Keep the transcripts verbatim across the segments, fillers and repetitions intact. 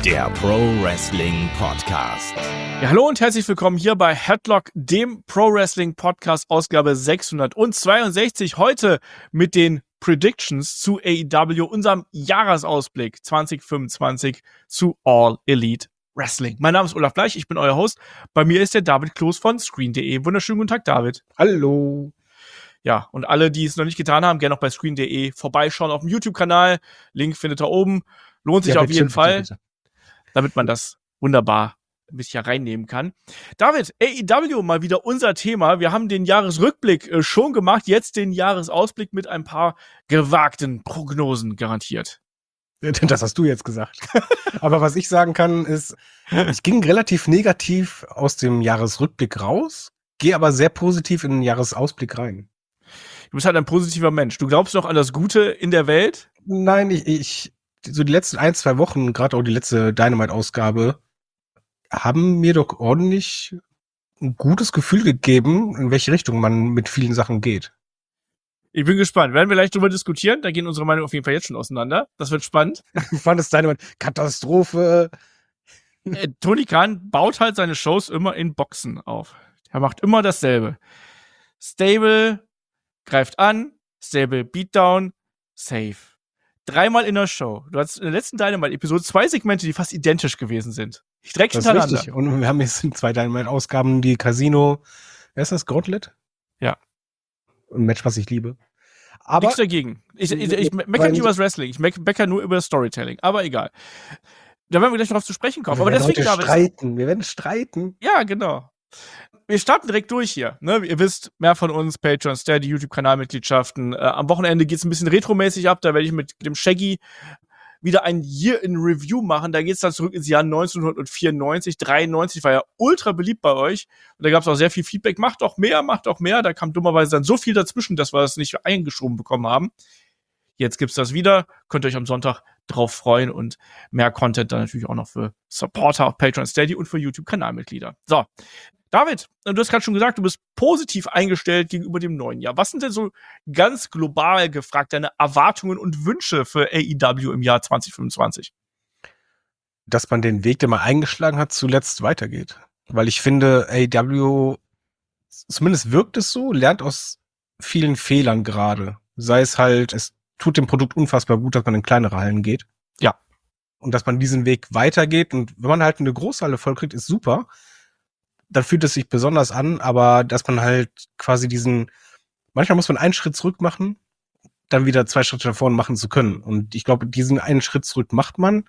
der Pro Wrestling Podcast. Ja, hallo und herzlich willkommen hier bei Headlock, dem Pro Wrestling Podcast, Ausgabe sechshundertzweiundsechzig. Heute mit den Predictions zu A E W, unserem Jahresausblick zwanzig fünfundzwanzig zu All Elite Wrestling. Mein Name ist Olaf Bleich, ich bin euer Host. Bei mir ist der David Kloß von Screen punkt de. Wunderschönen guten Tag, David. Hallo. Ja, und alle, die es noch nicht getan haben, gerne noch bei Screen punkt de vorbeischauen auf dem YouTube-Kanal. Link findet ihr oben. Lohnt sich ja, auf jeden bitte, Fall, bitte, bitte. Damit man das wunderbar ein bisschen reinnehmen kann. David, A E W mal wieder unser Thema. Wir haben den Jahresrückblick äh, schon gemacht, jetzt den Jahresausblick mit ein paar gewagten Prognosen garantiert. Das hast du jetzt gesagt. Aber was ich sagen kann, ist, ich ging relativ negativ aus dem Jahresrückblick raus, gehe aber sehr positiv in den Jahresausblick rein. Du bist halt ein positiver Mensch. Du glaubst noch an das Gute in der Welt? Nein, ich, ich so die letzten ein, zwei Wochen, gerade auch die letzte Dynamite-Ausgabe, haben mir doch ordentlich ein gutes Gefühl gegeben, in welche Richtung man mit vielen Sachen geht. Ich bin gespannt. Werden wir gleich drüber diskutieren? Da gehen unsere Meinungen auf jeden Fall jetzt schon auseinander. Das wird spannend. Ich fand es Dynamite Katastrophe. Äh, Tony Khan baut halt seine Shows immer in Boxen auf. Er macht immer dasselbe. Stable greift an, Stable Beatdown, Save. Dreimal in der Show. Du hattest in der letzten Dynamite-Episode zwei Segmente, die fast identisch gewesen sind. Direkt das hintereinander. Ist richtig. Und wir haben jetzt in zwei Dynamite-Ausgaben die Casino. Wer ist das? Gauntlet? Ja. Ein Match, was ich liebe. Aber nichts dagegen. Ich, ich, ich meckere nicht über das Wrestling. Ich meckere nur über das Storytelling. Aber egal. Da werden wir gleich darauf zu sprechen kommen. Wir Aber werden deswegen, heute streiten. Wir werden streiten. Ja, genau. Wir starten direkt durch hier. Ne? Ihr wisst, mehr von uns, Patreon, Steady, YouTube-Kanalmitgliedschaften. Äh, am Wochenende geht's ein bisschen retromäßig ab. Da werde ich mit dem Shaggy wieder ein Year in Review machen. Da geht's dann zurück ins Jahr neunzehnhundertvierundneunzig, dreiundneunzig. War ja ultra beliebt bei euch. Und da gab's auch sehr viel Feedback. Macht doch mehr, macht doch mehr. Da kam dummerweise dann so viel dazwischen, dass wir das nicht eingeschoben bekommen haben. Jetzt gibt's das wieder. Könnt ihr euch am Sonntag drauf freuen und mehr Content dann natürlich auch noch für Supporter auf Patreon, Steady und für YouTube-Kanalmitglieder. So. David, du hast gerade schon gesagt, du bist positiv eingestellt gegenüber dem neuen Jahr. Was sind denn so ganz global gefragt deine Erwartungen und Wünsche für A E W im Jahr zwanzig fünfundzwanzig? Dass man den Weg, den man eingeschlagen hat, zuletzt weitergeht. Weil ich finde, A E W, zumindest wirkt es so, lernt aus vielen Fehlern gerade. Sei es halt, es tut dem Produkt unfassbar gut, dass man in kleinere Hallen geht. Ja. Und dass man diesen Weg weitergeht. Und wenn man halt eine Großhalle vollkriegt, ist super. Dann fühlt es sich besonders an, aber dass man halt quasi diesen, manchmal muss man einen Schritt zurück machen, dann wieder zwei Schritte nach vorne machen zu können. Und ich glaube, diesen einen Schritt zurück macht man.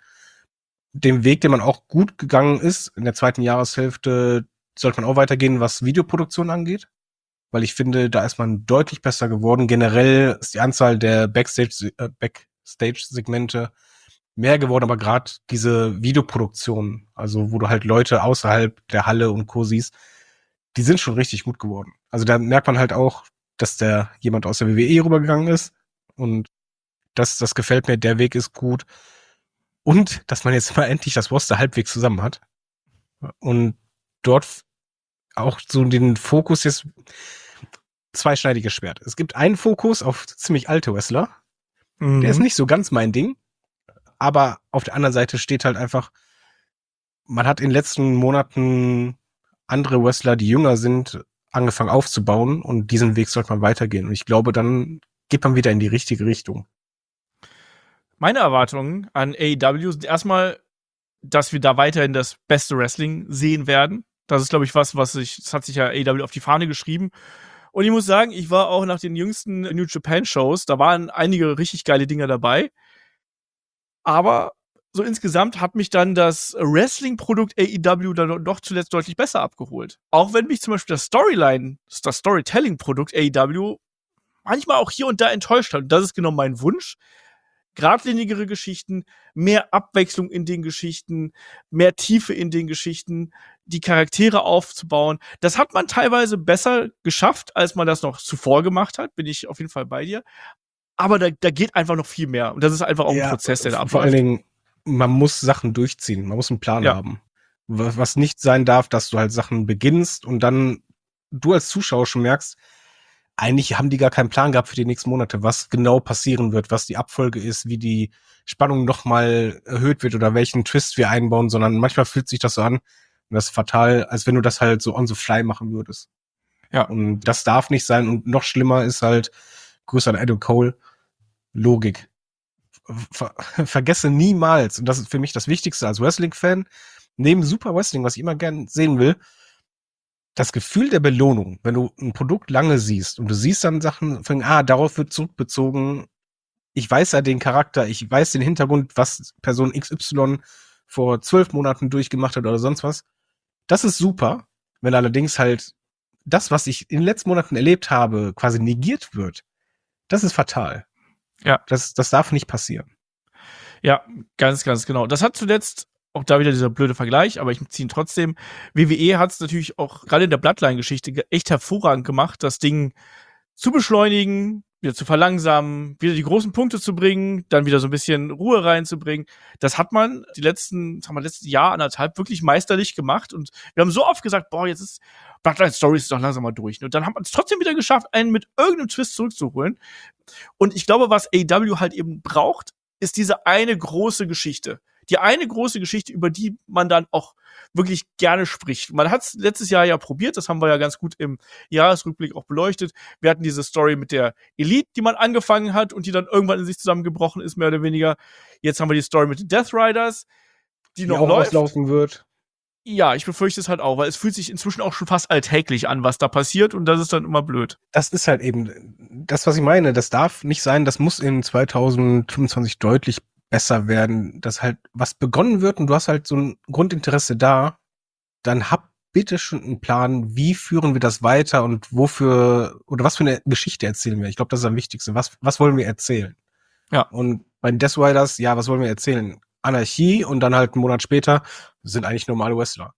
Den Weg, den man auch gut gegangen ist, in der zweiten Jahreshälfte sollte man auch weitergehen, was Videoproduktion angeht. Weil ich finde, da ist man deutlich besser geworden. Generell ist die Anzahl der Backstage, äh, Backstage-Segmente mehr geworden, aber gerade diese Videoproduktion, also wo du halt Leute außerhalb der Halle und Co. siehst, die sind schon richtig gut geworden. Also da merkt man halt auch, dass der jemand aus der W W E rübergegangen ist und das, das gefällt mir, der Weg ist gut. Und dass man jetzt mal endlich das Roster halbwegs zusammen hat und dort auch so den Fokus jetzt zweischneidiges Schwert. Es gibt einen Fokus auf ziemlich alte Wrestler, mhm. Der ist nicht so ganz mein Ding. Aber auf der anderen Seite steht halt einfach, man hat in den letzten Monaten andere Wrestler, die jünger sind, angefangen aufzubauen und diesen Weg sollte man weitergehen. Und ich glaube, dann geht man wieder in die richtige Richtung. Meine Erwartungen an A E W sind erstmal, dass wir da weiterhin das beste Wrestling sehen werden. Das ist, glaube ich, was, was sich, das hat sich ja A E W auf die Fahne geschrieben. Und ich muss sagen, ich war auch nach den jüngsten New Japan Shows, da waren einige richtig geile Dinger dabei. Aber so insgesamt hat mich dann das Wrestling-Produkt A E W dann doch zuletzt deutlich besser abgeholt. Auch wenn mich zum Beispiel das Storyline, das Storytelling-Produkt A E W manchmal auch hier und da enttäuscht hat. Und das ist genau mein Wunsch. Geradlinigere Geschichten, mehr Abwechslung in den Geschichten, mehr Tiefe in den Geschichten, die Charaktere aufzubauen. Das hat man teilweise besser geschafft, als man das noch zuvor gemacht hat. Bin ich auf jeden Fall bei dir. Aber da, da geht einfach noch viel mehr. Und das ist einfach auch ein ja, Prozess, der da abläuft. Vor allen Dingen, man muss Sachen durchziehen. Man muss einen Plan ja. haben. Was nicht sein darf, dass du halt Sachen beginnst und dann du als Zuschauer schon merkst, eigentlich haben die gar keinen Plan gehabt für die nächsten Monate, was genau passieren wird, was die Abfolge ist, wie die Spannung nochmal erhöht wird oder welchen Twist wir einbauen, sondern manchmal fühlt sich das so an, und das ist fatal, als wenn du das halt so on the fly machen würdest. Ja. Und das darf nicht sein. Und noch schlimmer ist halt, Grüße an Adam Cole, Logik. Ver vergesse niemals, und das ist für mich das Wichtigste als Wrestling-Fan, neben Super Wrestling, was ich immer gern sehen will, das Gefühl der Belohnung, wenn du ein Produkt lange siehst und du siehst dann Sachen von, ah, darauf wird zurückbezogen, ich weiß ja den Charakter, ich weiß den Hintergrund, was Person X Y vor zwölf Monaten durchgemacht hat oder sonst was. Das ist super, wenn allerdings halt das, was ich in den letzten Monaten erlebt habe, quasi negiert wird. Das ist fatal. Ja. Das, das darf nicht passieren. Ja, ganz, ganz genau. Das hat zuletzt auch da wieder dieser blöde Vergleich, aber ich ziehe ihn trotzdem. W W E hat es natürlich auch gerade in der Bloodline-Geschichte echt hervorragend gemacht, das Ding zu beschleunigen, wieder zu verlangsamen, wieder die großen Punkte zu bringen, dann wieder so ein bisschen Ruhe reinzubringen. Das hat man die letzten, sagen wir, letzten Jahr, anderthalb wirklich meisterlich gemacht und wir haben so oft gesagt, boah, jetzt ist Bloodline Stories doch langsam mal durch. Und dann hat man es trotzdem wieder geschafft, einen mit irgendeinem Twist zurückzuholen. Und ich glaube, was A E W halt eben braucht, ist diese eine große Geschichte. Die eine große Geschichte, über die man dann auch wirklich gerne spricht. Man hat es letztes Jahr ja probiert, das haben wir ja ganz gut im Jahresrückblick auch beleuchtet. Wir hatten diese Story mit der Elite, die man angefangen hat und die dann irgendwann in sich zusammengebrochen ist, mehr oder weniger. Jetzt haben wir die Story mit den Death Riders, die, die noch auch läuft. auslaufen wird. Ja, ich befürchte es halt auch, weil es fühlt sich inzwischen auch schon fast alltäglich an, was da passiert und das ist dann immer blöd. Das ist halt eben das, was ich meine. Das darf nicht sein, das muss in zwanzig fünfundzwanzig deutlich besser werden, dass halt was begonnen wird und du hast halt so ein Grundinteresse da, dann hab bitte schon einen Plan, wie führen wir das weiter und wofür oder was für eine Geschichte erzählen wir. Ich glaube, das ist am wichtigsten. Was, was wollen wir erzählen? Ja. Und bei den Death Riders, ja, was wollen wir erzählen? Anarchie und dann halt einen Monat später sind eigentlich normale Wrestler.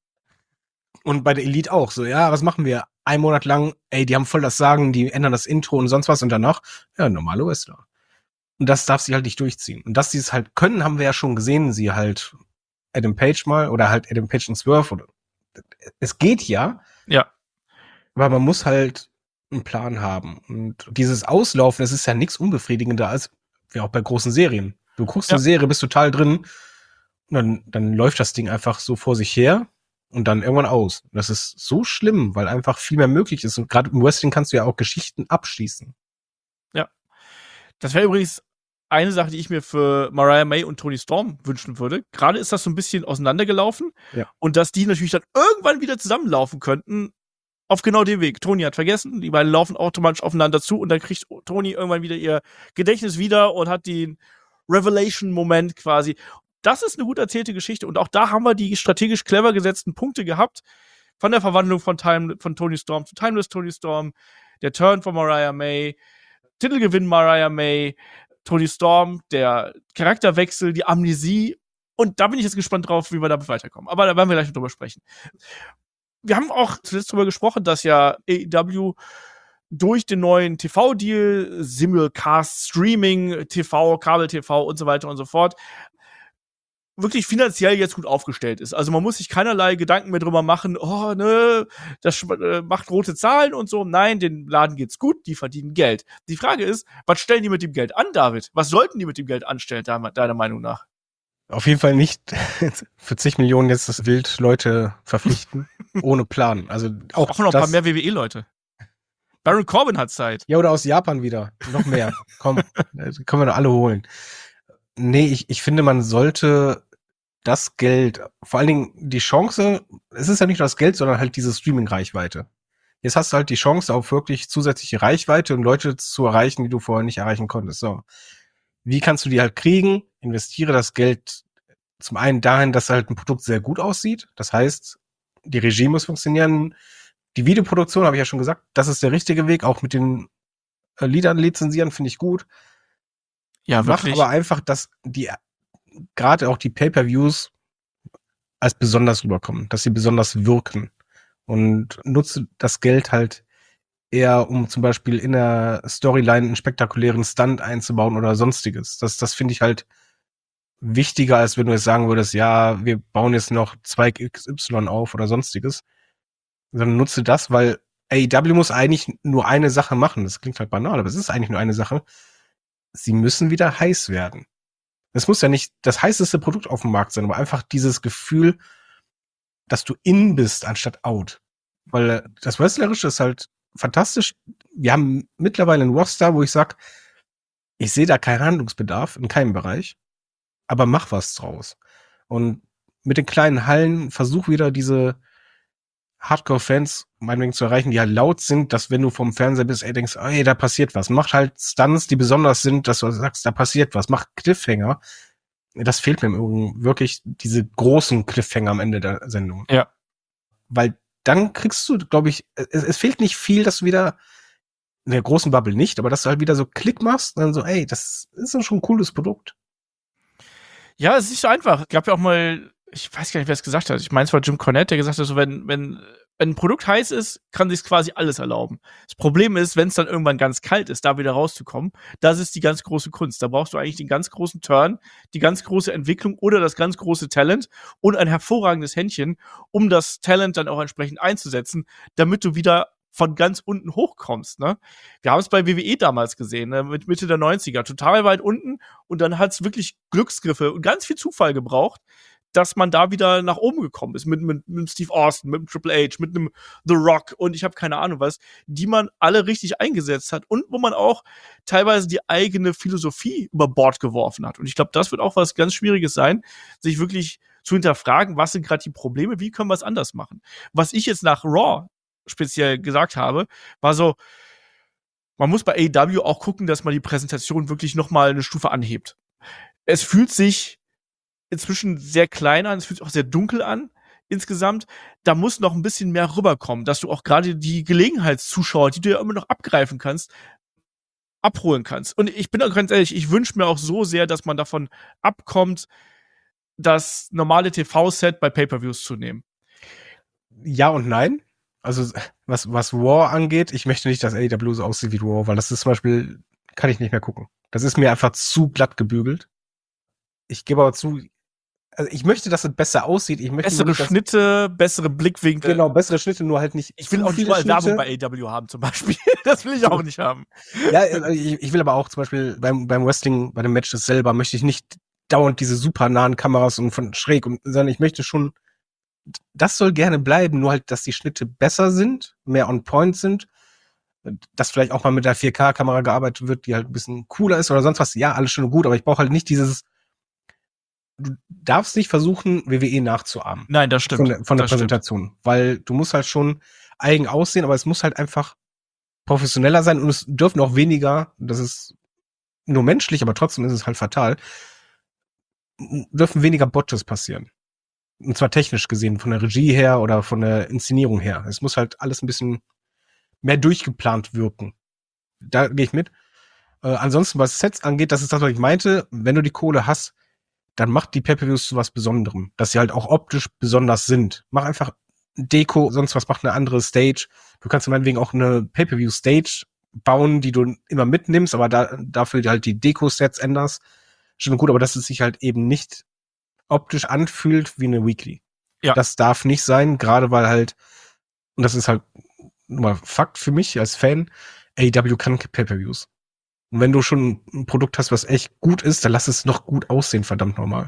Und bei der Elite auch so, ja, was machen wir? Ein Monat lang, ey, die haben voll das Sagen, die ändern das Intro und sonst was und danach, ja, normale Wrestler. Und das darf sich halt nicht durchziehen. Und dass sie es halt können, haben wir ja schon gesehen. Sie halt Adam Page mal oder halt Adam Page und Swerve. Oder es geht ja. Ja. Aber man muss halt einen Plan haben. Und dieses Auslaufen, es ist ja nichts unbefriedigender als wie auch bei großen Serien. Du guckst Ja. eine Serie, bist total drin und dann, dann läuft das Ding einfach so vor sich her und dann irgendwann aus. Und das ist so schlimm, weil einfach viel mehr möglich ist. Und gerade im Wrestling kannst du ja auch Geschichten abschließen. Ja. Das wäre übrigens eine Sache, die ich mir für Mariah May und Toni Storm wünschen würde. Gerade ist das so ein bisschen auseinandergelaufen. Ja. Und dass die natürlich dann irgendwann wieder zusammenlaufen könnten, auf genau dem Weg. Toni hat vergessen, die beiden laufen automatisch aufeinander zu und dann kriegt Toni irgendwann wieder ihr Gedächtnis wieder und hat den Revelation-Moment quasi. Das ist eine gut erzählte Geschichte und auch da haben wir die strategisch clever gesetzten Punkte gehabt. Von der Verwandlung von, Time, von Toni Storm zu Timeless Toni Storm, der Turn von Mariah May, Titelgewinn Mariah May, Toni Storm, der Charakterwechsel, die Amnesie. Und da bin ich jetzt gespannt drauf, wie wir damit weiterkommen. Aber da werden wir gleich noch drüber sprechen. Wir haben auch zuletzt drüber gesprochen, dass ja A E W durch den neuen T V-Deal, Simulcast, Streaming, T V, Kabel-T V und so weiter und so fort, wirklich finanziell jetzt gut aufgestellt ist. Also man muss sich keinerlei Gedanken mehr drüber machen, oh, ne, das äh, macht rote Zahlen und so. Nein, den Laden geht's gut, die verdienen Geld. Die Frage ist, was stellen die mit dem Geld an, David? Was sollten die mit dem Geld anstellen, deiner Meinung nach? Auf jeden Fall nicht für zig Millionen jetzt das Wild Leute verpflichten, ohne Plan. Also auch, auch noch ein das, paar mehr W W E-Leute. Baron Corbin hat Zeit. Ja, oder aus Japan wieder. Noch mehr. Komm, können wir doch alle holen. Nee, ich, ich finde, man sollte das Geld, vor allen Dingen die Chance, es ist ja nicht nur das Geld, sondern halt diese Streaming-Reichweite. Jetzt hast du halt die Chance auf wirklich zusätzliche Reichweite und Leute zu erreichen, die du vorher nicht erreichen konntest. So. Wie kannst du die halt kriegen? Investiere das Geld zum einen dahin, dass halt ein Produkt sehr gut aussieht. Das heißt, die Regie muss funktionieren. Die Videoproduktion, habe ich ja schon gesagt, das ist der richtige Weg. Auch mit den äh, Liedern lizenzieren finde ich gut. Ja, wirklich. Mach aber einfach, dass die, gerade auch die Pay-Per-Views als besonders rüberkommen, dass sie besonders wirken. Und nutze das Geld halt eher, um zum Beispiel in der Storyline einen spektakulären Stunt einzubauen oder sonstiges. Das, das finde ich halt wichtiger, als wenn du jetzt sagen würdest, ja, wir bauen jetzt noch Zweig X Y auf oder sonstiges. Sondern nutze das, weil A E W muss eigentlich nur eine Sache machen. Das klingt halt banal, aber es ist eigentlich nur eine Sache. Sie müssen wieder heiß werden. Es muss ja nicht das heißeste Produkt auf dem Markt sein, aber einfach dieses Gefühl, dass du in bist, anstatt out. Weil das Wrestlerische ist halt fantastisch. Wir haben mittlerweile einen Roster, wo ich sag, ich sehe da keinen Handlungsbedarf in keinem Bereich, aber mach was draus. Und mit den kleinen Hallen versuch wieder diese Hardcore-Fans meinetwegen zu erreichen, die halt laut sind, dass wenn du vom Fernseher bist, ey, denkst, ey, da passiert was. Mach halt Stunts, die besonders sind, dass du sagst, da passiert was. Mach Cliffhanger. Das fehlt mir im Übrigen wirklich, diese großen Cliffhanger am Ende der Sendung. Ja. Weil dann kriegst du, glaube ich, es, es fehlt nicht viel, dass du wieder in der großen Bubble nicht, aber dass du halt wieder so Klick machst und dann so, ey, das ist doch schon ein cooles Produkt. Ja, es ist nicht so einfach. Es gab ja auch mal, ich weiß gar nicht, wer es gesagt hat. Ich meine, es war Jim Cornette, der gesagt hat, so, wenn, wenn, wenn ein Produkt heiß ist, kann sich quasi alles erlauben. Das Problem ist, wenn es dann irgendwann ganz kalt ist, da wieder rauszukommen, das ist die ganz große Kunst. Da brauchst du eigentlich den ganz großen Turn, die ganz große Entwicklung oder das ganz große Talent und ein hervorragendes Händchen, um das Talent dann auch entsprechend einzusetzen, damit du wieder von ganz unten hochkommst, ne? Wir haben es bei W W E damals gesehen, ne? Mit Mitte der neunziger, total weit unten und dann hat es wirklich Glücksgriffe und ganz viel Zufall gebraucht, dass man da wieder nach oben gekommen ist, mit, mit, mit Steve Austin, mit dem Triple H, mit einem The Rock und ich habe keine Ahnung was, die man alle richtig eingesetzt hat und wo man auch teilweise die eigene Philosophie über Bord geworfen hat. Und ich glaube, das wird auch was ganz Schwieriges sein, sich wirklich zu hinterfragen, was sind gerade die Probleme, wie können wir es anders machen. Was ich jetzt nach Raw speziell gesagt habe, war so, man muss bei A E W auch gucken, dass man die Präsentation wirklich noch mal eine Stufe anhebt. Es fühlt sich inzwischen sehr klein an, es fühlt sich auch sehr dunkel an insgesamt. Da muss noch ein bisschen mehr rüberkommen, dass du auch gerade die Gelegenheitszuschauer, die du ja immer noch abgreifen kannst, abholen kannst. Und ich bin auch ganz ehrlich, ich wünsche mir auch so sehr, dass man davon abkommt, das normale T V-Set bei Pay-Per-Views zu nehmen. Ja und nein. Also, was, was War angeht, ich möchte nicht, dass A E W so aussieht wie War, weil das ist zum Beispiel, kann ich nicht mehr gucken. Das ist mir einfach zu glatt gebügelt. Ich gebe aber zu, also ich möchte, dass es besser aussieht. Ich möchte Bessere nicht, dass, Schnitte, bessere Blickwinkel. genau, bessere Schnitte, nur halt nicht. Ich will zu auch nicht viele mal Schnitte. Werbung bei A E W haben, zum Beispiel. Das will ich auch nicht haben. Ja, ich, ich will aber auch zum Beispiel beim, beim Wrestling, bei den Matches selber, möchte ich nicht dauernd diese super nahen Kameras und von schräg und, sondern ich möchte schon, das soll gerne bleiben, nur halt, dass die Schnitte besser sind, mehr on point sind, dass vielleicht auch mal mit der vier K-Kamera gearbeitet wird, die halt ein bisschen cooler ist oder sonst was. Ja, alles schön und gut, aber ich brauche halt nicht dieses, du darfst nicht versuchen, W W E nachzuahmen. Nein, das stimmt. Von der, von der das Präsentation. Stimmt. Weil du musst halt schon eigen aussehen, aber es muss halt einfach professioneller sein und es dürfen auch weniger, das ist nur menschlich, aber trotzdem ist es halt fatal, dürfen weniger Botches passieren. Und zwar technisch gesehen, von der Regie her oder von der Inszenierung her. Es muss halt alles ein bisschen mehr durchgeplant wirken. Da gehe ich mit. Äh, ansonsten, was Sets angeht, das ist das, was ich meinte, wenn du die Kohle hast, dann mach die Pay-Per-Views zu was Besonderem. Dass sie halt auch optisch besonders sind. Mach einfach Deko, sonst was, mach eine andere Stage. Du kannst meinetwegen auch eine Pay-Per-View-Stage bauen, die du immer mitnimmst, aber da, dafür halt die Deko-Sets änderst. Schon gut, aber dass es sich halt eben nicht optisch anfühlt wie eine Weekly. Ja. Das darf nicht sein, gerade weil halt, und das ist halt mal Fakt für mich als Fan, A E W kann Pay-Per-Views. Und wenn du schon ein Produkt hast, was echt gut ist, dann lass es noch gut aussehen, verdammt normal.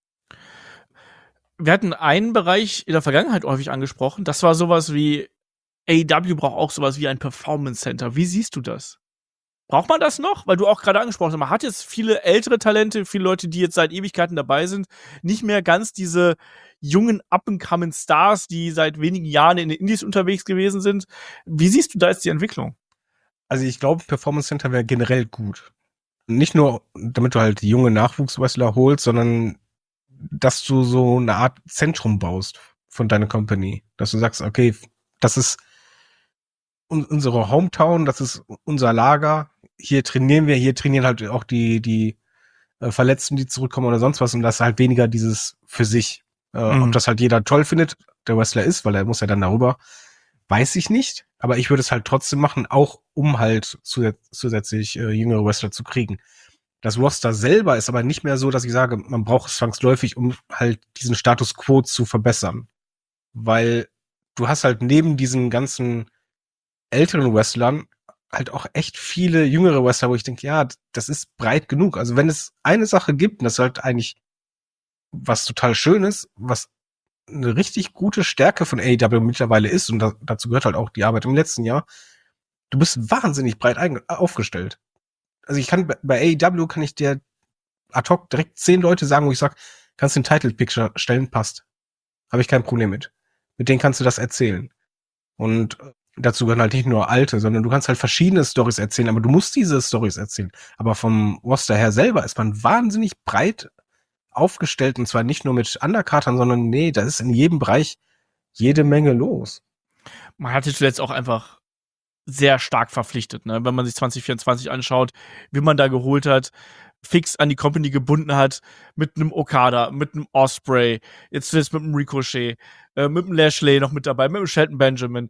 Wir hatten einen Bereich in der Vergangenheit häufig angesprochen, das war sowas wie, A E W braucht auch sowas wie ein Performance Center. Wie siehst du das? Braucht man das noch? Weil du auch gerade angesprochen hast, man hat jetzt viele ältere Talente, viele Leute, die jetzt seit Ewigkeiten dabei sind, nicht mehr ganz diese jungen up-and-coming Stars, die seit wenigen Jahren in den Indies unterwegs gewesen sind. Wie siehst du da jetzt die Entwicklung? Also ich glaube, Performance Center wäre generell gut. Nicht nur, damit du halt junge Nachwuchswrestler holst, sondern dass du so eine Art Zentrum baust von deiner Company. Dass du sagst, okay, das ist un- unsere Hometown, das ist unser Lager. Hier trainieren wir, hier trainieren halt auch die, die äh, Verletzten, die zurückkommen oder sonst was. Und das ist halt weniger dieses für sich. Äh, Mhm. Ob das halt jeder toll findet, der Wrestler ist, weil er muss ja dann darüber, weiß ich nicht. Aber ich würde es halt trotzdem machen, auch um halt zusä- zusätzlich äh, jüngere Wrestler zu kriegen. Das Roster selber ist aber nicht mehr so, dass ich sage, man braucht es zwangsläufig, um halt diesen Status quo zu verbessern. Weil du hast halt neben diesen ganzen älteren Wrestlern halt auch echt viele jüngere Wrestler, wo ich denke, ja, das ist breit genug. Also wenn es eine Sache gibt, und das ist halt eigentlich was total Schönes, was eine richtig gute Stärke von A E W mittlerweile ist, und da, dazu gehört halt auch die Arbeit im letzten Jahr, du bist wahnsinnig breit einge- aufgestellt. Also ich kann bei A E W kann ich dir ad hoc direkt zehn Leute sagen, wo ich sage, kannst du den Title Picture stellen, passt. Habe ich kein Problem mit. Mit denen kannst du das erzählen. Und dazu gehören halt nicht nur alte, sondern du kannst halt verschiedene Storys erzählen, aber du musst diese Storys erzählen. Aber vom Roster her selber ist man wahnsinnig breit aufgestellt, und zwar nicht nur mit Undercartern, sondern nee, da ist in jedem Bereich jede Menge los. Man hatte zuletzt auch einfach sehr stark verpflichtet, ne? Wenn man sich zwanzig vierundzwanzig anschaut, wie man da geholt hat, fix an die Company gebunden hat, mit einem Okada, mit einem Osprey, jetzt zuletzt mit einem Ricochet, äh, mit einem Lashley noch mit dabei, mit einem Shelton Benjamin.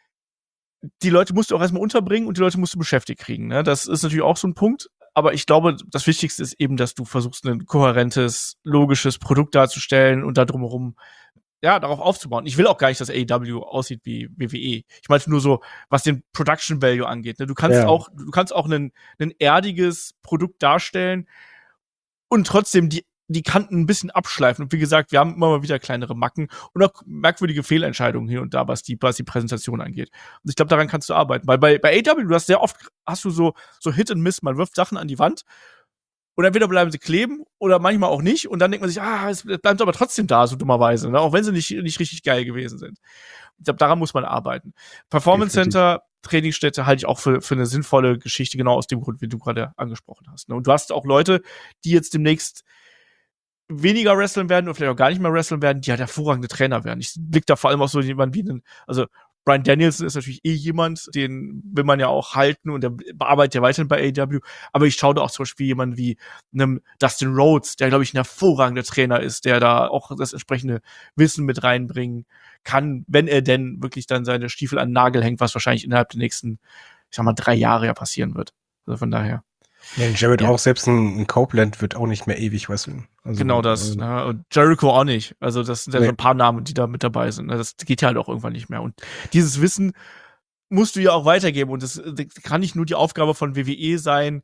Die Leute musst du auch erstmal unterbringen und die Leute musst du beschäftigt kriegen, ne? Das ist natürlich auch so ein Punkt. Aber ich glaube, das Wichtigste ist eben, dass du versuchst, ein kohärentes, logisches Produkt darzustellen und da drumherum, ja, darauf aufzubauen. Ich will auch gar nicht, dass A E W aussieht wie W W E. Ich meinte nur so, was den Production Value angeht. Ne? Du kannst Ja. auch, du kannst auch ein, ein erdiges Produkt darstellen und trotzdem die, die Kanten ein bisschen abschleifen. Und wie gesagt, wir haben immer mal wieder kleinere Macken und auch merkwürdige Fehlentscheidungen hier und da, was die, was die Präsentation angeht. Und ich glaube, daran kannst du arbeiten. Weil bei, bei A E W, du hast sehr oft, hast du so, so Hit and Miss. Man wirft Sachen an die Wand und entweder bleiben sie kleben oder manchmal auch nicht. Und dann denkt man sich, ah, es bleibt aber trotzdem da, so dummerweise, ne? Auch wenn sie nicht, nicht richtig geil gewesen sind. Ich glaube, daran muss man arbeiten. Performance Definitiv. Center, Trainingsstätte halte ich auch für, für eine sinnvolle Geschichte, genau aus dem Grund, wie du gerade angesprochen hast. Ne? Und du hast auch Leute, die jetzt demnächst weniger wresteln werden oder vielleicht auch gar nicht mehr wresteln werden, die halt hervorragende Trainer werden. Ich blick da vor allem auf so jemanden wie einen, also Bryan Danielson ist natürlich eh jemand, den will man ja auch halten und der bearbeitet ja weiterhin bei A E W. Aber ich schaue da auch zum Beispiel jemanden wie einem Dustin Rhodes, der, glaube ich, ein hervorragender Trainer ist, der da auch das entsprechende Wissen mit reinbringen kann, wenn er denn wirklich dann seine Stiefel an den Nagel hängt, was wahrscheinlich innerhalb der nächsten, ich sag mal, drei Jahre ja passieren wird. Also von daher. Ja, Jared Ja. auch, selbst ein, ein Copeland wird auch nicht mehr ewig wresteln. Also, Genau das. äh, Ne? Und Jericho auch nicht. Also das sind ja Nee. so ein paar Namen, die da mit dabei sind. Ne? Das geht ja halt auch irgendwann nicht mehr. Und dieses Wissen musst du ja auch weitergeben. Und das, das kann nicht nur die Aufgabe von W W E sein,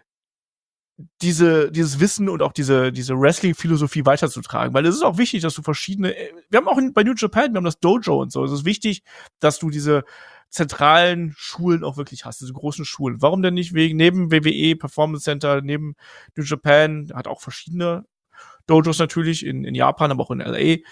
diese, dieses Wissen und auch diese, diese Wrestling-Philosophie weiterzutragen. Weil es ist auch wichtig, dass du verschiedene, wir haben auch in, bei New Japan, wir haben das Dojo und so. Es ist wichtig, dass du diese zentralen Schulen auch wirklich hast, diese großen Schulen. Warum denn nicht wegen, neben W W E, Performance Center, neben New Japan, hat auch verschiedene Dojos natürlich, in, in Japan, aber auch in L A,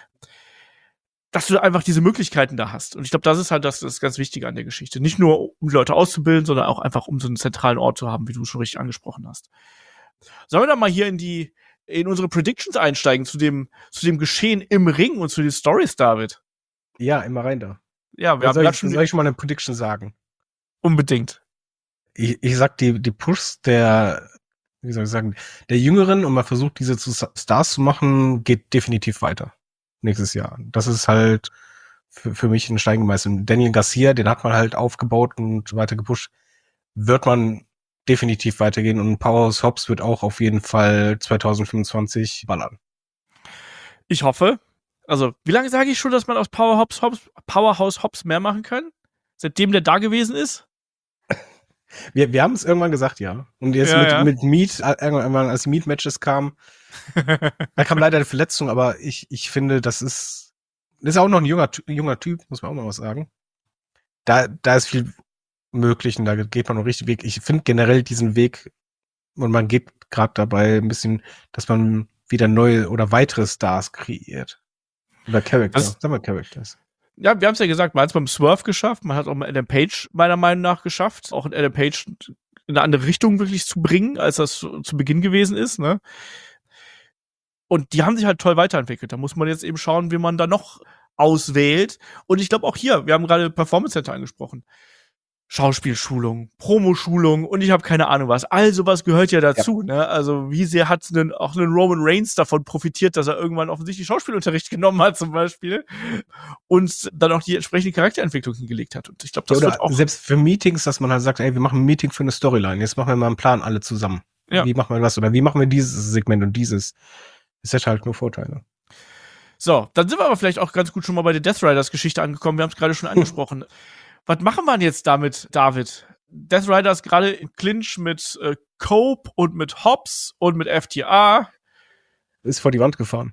dass du einfach diese Möglichkeiten da hast. Und ich glaube, das ist halt das, das ganz Wichtige an der Geschichte. Nicht nur, um die Leute auszubilden, sondern auch einfach, um so einen zentralen Ort zu haben, wie du schon richtig angesprochen hast. Sollen wir dann mal hier in die, in unsere Predictions einsteigen, zu dem, zu dem Geschehen im Ring und zu den Stories, David? ja, immer rein da. Ja, wir Ja, haben soll, gerade ich, schon soll ich schon mal eine Prediction sagen? unbedingt. Ich, ich sag, die, die Pushs der, wie soll ich sagen, der Jüngeren, und man versucht, diese zu Stars zu machen, geht definitiv weiter. Nächstes Jahr. Das ist halt für, für mich ein Stein gemeißelt. Daniel Garcia, den hat man halt aufgebaut und weiter gepusht. Wird man definitiv weitergehen, und Powerhouse Hobbs wird auch auf jeden Fall zwanzig fünfundzwanzig ballern. Ich hoffe. Also, wie lange sage ich schon, dass man aus Powerhouse Hobbs, Powerhouse Hobbs mehr machen kann? Seitdem der da gewesen ist? Wir, wir haben es irgendwann gesagt, ja. Und jetzt Ja, mit, ja. mit Meat, äh, irgendwann als die Meat-Matches kamen, da kam leider eine Verletzung, aber ich, ich finde, das ist, das ist auch noch ein junger, junger Typ, muss man auch mal was sagen. Da, da ist viel möglich und da geht man noch richtig Weg. Ich finde generell diesen Weg, und man geht gerade dabei ein bisschen, dass man wieder neue oder weitere Stars kreiert. Oder Charakter, Das- sagen wir Characters. Ja, wir haben es ja gesagt, man hat es beim Swerve geschafft, man hat auch mit Adam Page meiner Meinung nach geschafft, auch Adam Page in eine andere Richtung wirklich zu bringen, als das zu, zu Beginn gewesen ist, ne? Und die haben sich halt toll weiterentwickelt. Da muss man jetzt eben schauen, wie man da noch auswählt. Und ich glaube auch hier, wir haben gerade Performance Center angesprochen. Schauspielschulung, Promoschulung und ich habe keine Ahnung was. All sowas gehört ja dazu, ne? Also wie sehr hat denn auch ein Roman Reigns davon profitiert, dass er irgendwann offensichtlich Schauspielunterricht genommen hat zum Beispiel und dann auch die entsprechende Charakterentwicklung hingelegt hat. Und ich glaube, das Oder wird auch selbst für Meetings, dass man halt sagt, ey, wir machen ein Meeting für eine Storyline. Jetzt machen wir mal einen Plan alle zusammen. Ja. Wie machen wir das? Oder wie machen wir dieses Segment und dieses? Es hat halt nur Vorteile. so. Dann sind wir aber vielleicht auch ganz gut schon mal bei der Death Riders Geschichte angekommen. Wir haben es gerade schon angesprochen. Was machen wir denn jetzt damit, David? Death Rider ist gerade in Clinch mit äh, Cope und mit Hobbs und mit F T R. Ist vor die Wand gefahren.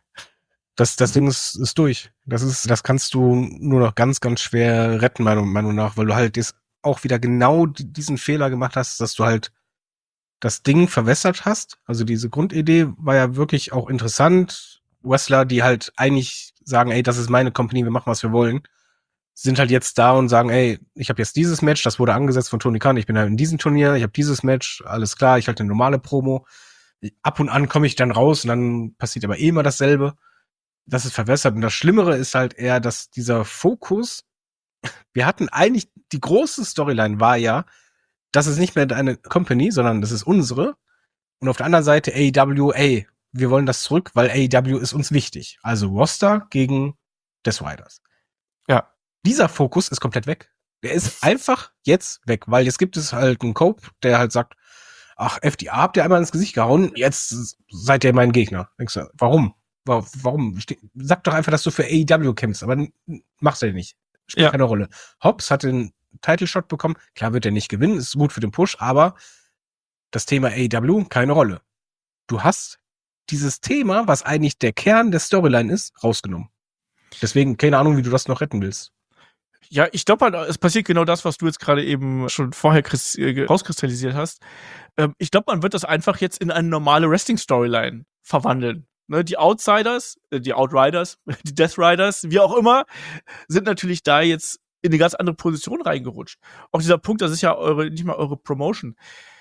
Das, das Ding ist, ist durch. Das ist, das kannst du nur noch ganz, ganz schwer retten, meiner Meinung nach, weil du halt jetzt auch wieder genau diesen Fehler gemacht hast, dass du halt das Ding verwässert hast. Also diese Grundidee war ja wirklich auch interessant. Wrestler, die halt eigentlich sagen, ey, das ist meine Company, wir machen, was wir wollen, sind halt jetzt da und sagen, ey, ich habe jetzt dieses Match, das wurde angesetzt von Tony Khan, ich bin halt in diesem Turnier, ich habe dieses Match, alles klar, ich halte eine normale Promo. Ab und an komme ich dann raus und dann passiert aber eh immer dasselbe. Das ist verwässert. Und das Schlimmere ist halt eher, dass dieser Fokus, wir hatten eigentlich, die große Storyline war ja, das ist nicht mehr deine Company, sondern das ist unsere. Und auf der anderen Seite A E W, ey, wir wollen das zurück, weil A E W ist uns wichtig. Also Roster gegen Death Riders. Ja. Dieser Fokus ist komplett weg. Der ist einfach jetzt weg, weil jetzt gibt es halt einen Cope, der halt sagt, ach, F D A habt ihr einmal ins Gesicht gehauen, jetzt seid ihr mein Gegner. Denkst du, warum? Warum? Sag doch einfach, dass du für A E W kämpfst, aber machst du ja nicht. Spielt ja. keine Rolle. Hobbs hat den Title Shot bekommen. Klar wird er nicht gewinnen, ist gut für den Push, aber das Thema A E W, keine Rolle. Du hast dieses Thema, was eigentlich der Kern der Storyline ist, rausgenommen. Deswegen, keine Ahnung, wie du das noch retten willst. Ja, ich glaube halt, es passiert genau das, was du jetzt gerade eben schon vorher äh, rauskristallisiert hast. Ähm, ich glaube, man wird das einfach jetzt in eine normale Wrestling-Storyline verwandeln. Ne, die Outsiders, äh, die Outriders, die Death Riders, wie auch immer, sind natürlich da jetzt in eine ganz andere Position reingerutscht. Auch dieser Punkt, das ist ja eure, nicht mal eure Promotion.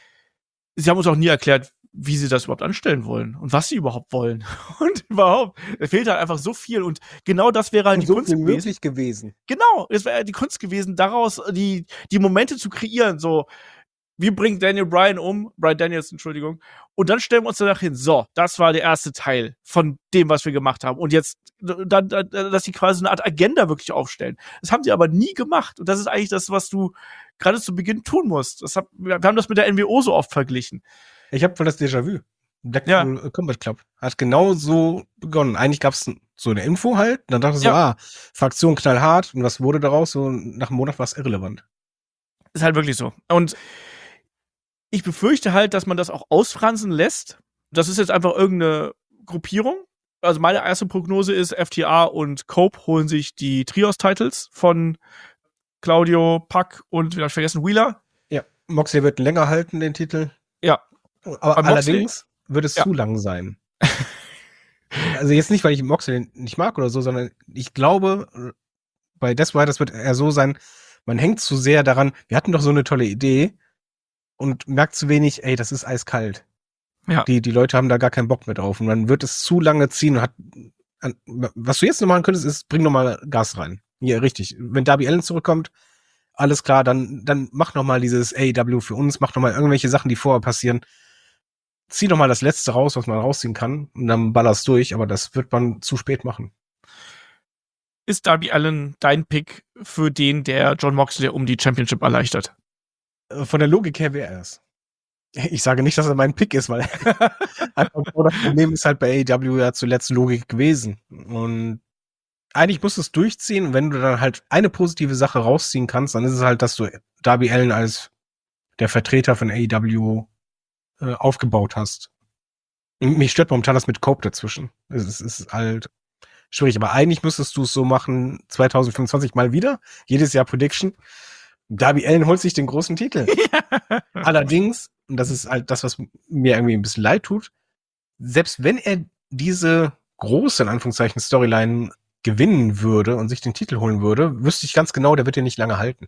Sie haben uns auch nie erklärt, wie sie das überhaupt anstellen wollen und was sie überhaupt wollen. Und überhaupt, es fehlt halt einfach so viel und genau das wäre halt und die so Kunst viel gewesen. möglich gewesen. Genau, es wäre die Kunst gewesen, daraus die, die Momente zu kreieren, so, wie bringt Daniel Bryan um, Bryan Daniels, Entschuldigung, und dann stellen wir uns danach hin, so, das war der erste Teil von dem, was wir gemacht haben und jetzt, dann, dann, dass sie quasi eine Art Agenda wirklich aufstellen. Das haben sie aber nie gemacht und das ist eigentlich das, was du gerade zu Beginn tun musst. Das hab, wir haben das mit der N W O so oft verglichen. Ich habe voll das Déjà-vu. Blackpool ja. Combat Club hat genau so begonnen. Eigentlich gab es so eine Info halt. Dann dachte ich so, ja. ah, Fraktion knallhart. Und was wurde daraus? So nach einem Monat war es irrelevant. Ist halt wirklich so. Und ich befürchte halt, dass man das auch ausfransen lässt. Das ist jetzt einfach irgendeine Gruppierung. Also meine erste Prognose ist, F T R und Cope holen sich die Trios-Titles von Claudio, Pac und, wie hab ich vergessen, Wheeler. Ja, Moxley wird länger halten, den Titel. Ja. Aber Bei allerdings Moxley, wird es ja. zu lang sein. Also jetzt nicht, weil ich Moxley nicht mag oder so, sondern ich glaube, bei Death Riders wird er so sein, man hängt zu sehr daran, wir hatten doch so eine tolle Idee und merkt zu wenig, ey, das ist eiskalt. Ja. Die, die Leute haben da gar keinen Bock mehr drauf und dann wird es zu lange ziehen und hat, was du jetzt noch machen könntest, ist, bring noch mal Gas rein. Ja, richtig. Wenn Darby Allin zurückkommt, alles klar, dann, dann mach noch mal dieses A E W für uns, mach noch mal irgendwelche Sachen, die vorher passieren. Zieh noch mal das Letzte raus, was man rausziehen kann und dann ballerst durch, aber das wird man zu spät machen. Ist Darby Allin dein Pick für den, der Jon Moxley um die Championship erleichtert? Von der Logik her wäre er es. Ich sage nicht, dass er mein Pick ist, weil das Problem ist halt bei A E W ja zuletzt Logik gewesen. Und eigentlich musst du es durchziehen und wenn du dann halt eine positive Sache rausziehen kannst, dann ist es halt, dass du Darby Allin als der Vertreter von A E W äh, aufgebaut hast. Und mich stört momentan das mit Cope dazwischen. Es ist, es ist halt schwierig, aber eigentlich müsstest du es so machen, zwanzig fünfundzwanzig mal wieder, jedes Jahr Prediction. Darby Allin holt sich den großen Titel. Allerdings, und das ist halt das, was mir irgendwie ein bisschen leid tut, selbst wenn er diese große, in Anführungszeichen, Storyline gewinnen würde und sich den Titel holen würde, wüsste ich ganz genau, der wird den nicht lange halten.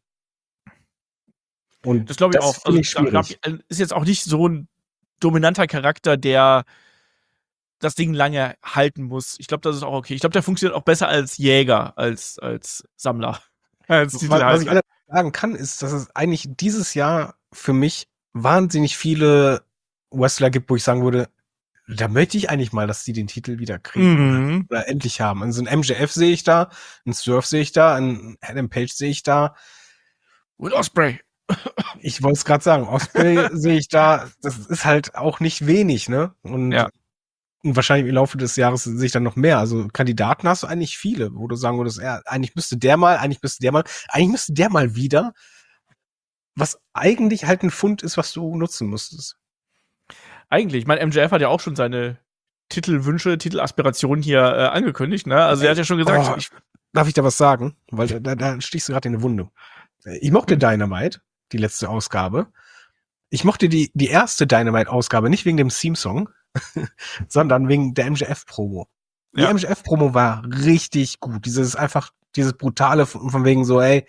Und das glaube ich das auch. Also, ich schwierig. Darby ist jetzt auch nicht so ein dominanter Charakter, der das Ding lange halten muss. Ich glaube, das ist auch okay. Ich glaube, der funktioniert auch besser als Jäger, als, als Sammler. Als was, was ich alle sagen kann, ist, dass es eigentlich dieses Jahr für mich wahnsinnig viele Wrestler gibt, wo ich sagen würde, da möchte ich eigentlich mal, dass die den Titel wieder kriegen mhm. oder, oder endlich haben. Also ein M J F sehe ich da, ein Swerve sehe ich da, ein Adam Page sehe ich da. Und Ospreay. Ich wollte es gerade sagen, Ospreay sehe ich da. Das ist halt auch nicht wenig, ne? Und ja. Und wahrscheinlich im Laufe des Jahres sich dann noch mehr. Also Kandidaten hast du eigentlich viele, wo du sagen würdest, ja, eigentlich müsste der mal, eigentlich müsste der mal, eigentlich müsste der mal wieder, was eigentlich halt ein Fund ist, was du nutzen müsstest. Eigentlich. Ich meine, M J F hat ja auch schon seine Titelwünsche, Titelaspirationen hier äh, angekündigt, ne? Also er hat ja schon gesagt, Oh, ich, darf ich da was sagen? Weil da, da, da stichst du gerade in eine Wunde. Ich mochte Dynamite, die letzte Ausgabe. Ich mochte die, die erste Dynamite-Ausgabe nicht wegen dem Theme-Song, sondern wegen der M J F-Promo. Die Ja. M J F-Promo war richtig gut. Dieses einfach, dieses brutale von, von wegen so, ey,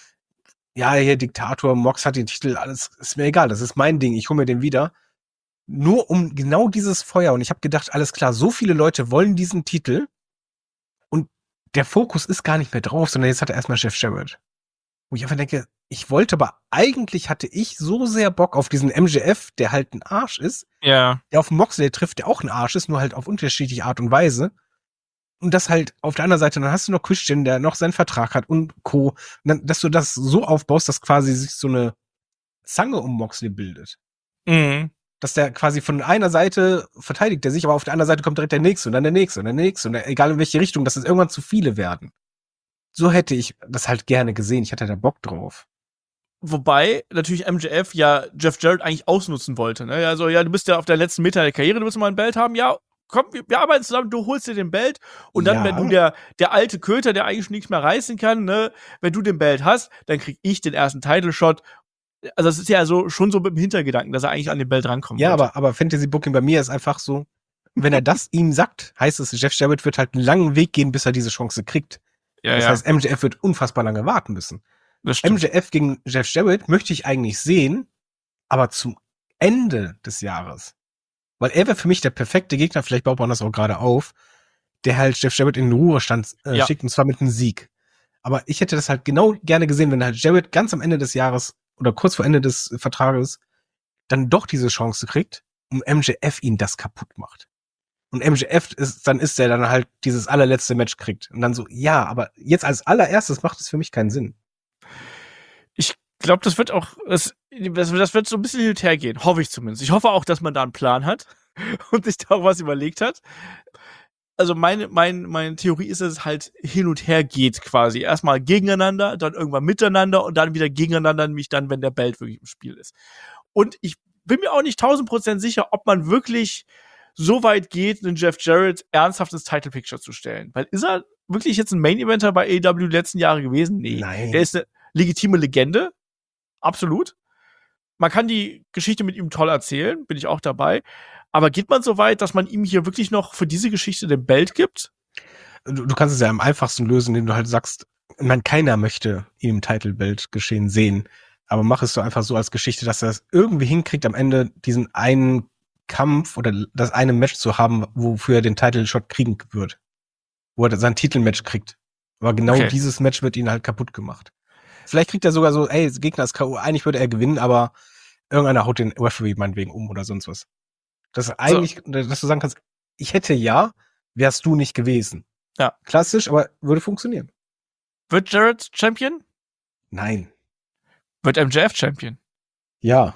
ja, hier Diktator, Mox hat den Titel, alles ist mir egal, das ist mein Ding, ich hole mir den wieder. Nur um genau dieses Feuer. Und ich habe gedacht, alles klar, so viele Leute wollen diesen Titel und der Fokus ist gar nicht mehr drauf, sondern jetzt hat er erstmal Jeff Jarrett. Wo ich einfach denke, ich wollte, aber eigentlich hatte ich so sehr Bock auf diesen M J F, der halt ein Arsch ist, ja. der auf Moxley trifft, der auch ein Arsch ist, nur halt auf unterschiedliche Art und Weise. Und das halt auf der anderen Seite, dann hast du noch Christian, der noch seinen Vertrag hat und Co. Und dann, dass du das so aufbaust, dass quasi sich so eine Zange um Moxley bildet. Mhm. Dass der quasi von einer Seite verteidigt der sich, aber auf der anderen Seite kommt direkt der Nächste und dann der Nächste und der Nächste und der, egal in welche Richtung, dass es irgendwann zu viele werden. So hätte ich das halt gerne gesehen. Ich hatte da Bock drauf. Wobei natürlich M J F ja Jeff Jarrett eigentlich ausnutzen wollte. Ne? Also, ja, du bist ja auf der letzten Meter der Karriere, du willst mal ein Belt haben, ja, komm, wir, wir arbeiten zusammen, du holst dir den Belt und dann, Ja. wenn du der, der alte Köter, der eigentlich schon nichts mehr reißen kann, ne, wenn du den Belt hast, dann krieg ich den ersten Title-Shot. Also, das ist ja so schon so mit dem Hintergedanken, dass er eigentlich an den Belt rankommt. Ja, aber, aber Fantasy Booking bei mir ist einfach so, wenn er das ihm sagt, heißt es, Jeff Jarrett wird halt einen langen Weg gehen, bis er diese Chance kriegt. ja, Das ja, heißt, M J F wird unfassbar lange warten müssen. das M stimmt. J F gegen Jeff Jarrett möchte ich eigentlich sehen, aber zum Ende des Jahres. Weil er wäre für mich der perfekte Gegner, vielleicht baut man das auch gerade auf, der halt Jeff Jarrett in den Ruhestand äh, Ja. schickt, und zwar mit einem Sieg. Aber ich hätte das halt genau gerne gesehen, wenn halt Jarrett ganz am Ende des Jahres oder kurz vor Ende des Vertrages dann doch diese Chance kriegt und M J F ihn das kaputt macht. Und M J F ist, dann ist der dann halt dieses allerletzte Match kriegt. Und dann so, ja, aber jetzt als allererstes macht es für mich keinen Sinn. Ich glaube, das wird auch, das, das wird so ein bisschen hin und her gehen, hoffe ich zumindest. Ich hoffe auch, dass man da einen Plan hat und sich da auch was überlegt hat. Also meine, mein, meine Theorie ist, dass es halt hin und her geht quasi. Erstmal gegeneinander, dann irgendwann miteinander und dann wieder gegeneinander, nämlich dann, wenn der Belt wirklich im Spiel ist. Und ich bin mir auch nicht tausend Prozent sicher, ob man wirklich so weit geht, einen Jeff Jarrett ernsthaft ins Title Picture zu stellen. Weil ist er wirklich jetzt ein Main Eventer bei A E W die letzten Jahre gewesen? Nee. Nein. Der ist eine legitime Legende. Absolut. Man kann die Geschichte mit ihm toll erzählen, bin ich auch dabei. Aber geht man so weit, dass man ihm hier wirklich noch für diese Geschichte den Belt gibt? Du, du kannst es ja am einfachsten lösen, indem du halt sagst, man, keiner möchte ihn im Title-Belt geschehen sehen. Aber mach es so einfach so als Geschichte, dass er es irgendwie hinkriegt, am Ende diesen einen Kampf oder das eine Match zu haben, wofür er den Title-Shot kriegen wird. Wo er sein Titelmatch kriegt. Aber genau Okay. dieses Match wird ihn halt kaputt gemacht. Vielleicht kriegt er sogar so, ey, Gegner ist K O, eigentlich würde er gewinnen, aber irgendeiner haut den Referee meinetwegen um oder sonst was. Das ist eigentlich, dass du sagen kannst, ich hätte ja, wärst du nicht gewesen. Ja. Klassisch, aber würde funktionieren. Wird Jarrett Champion? Nein. Wird M J F Champion? Ja.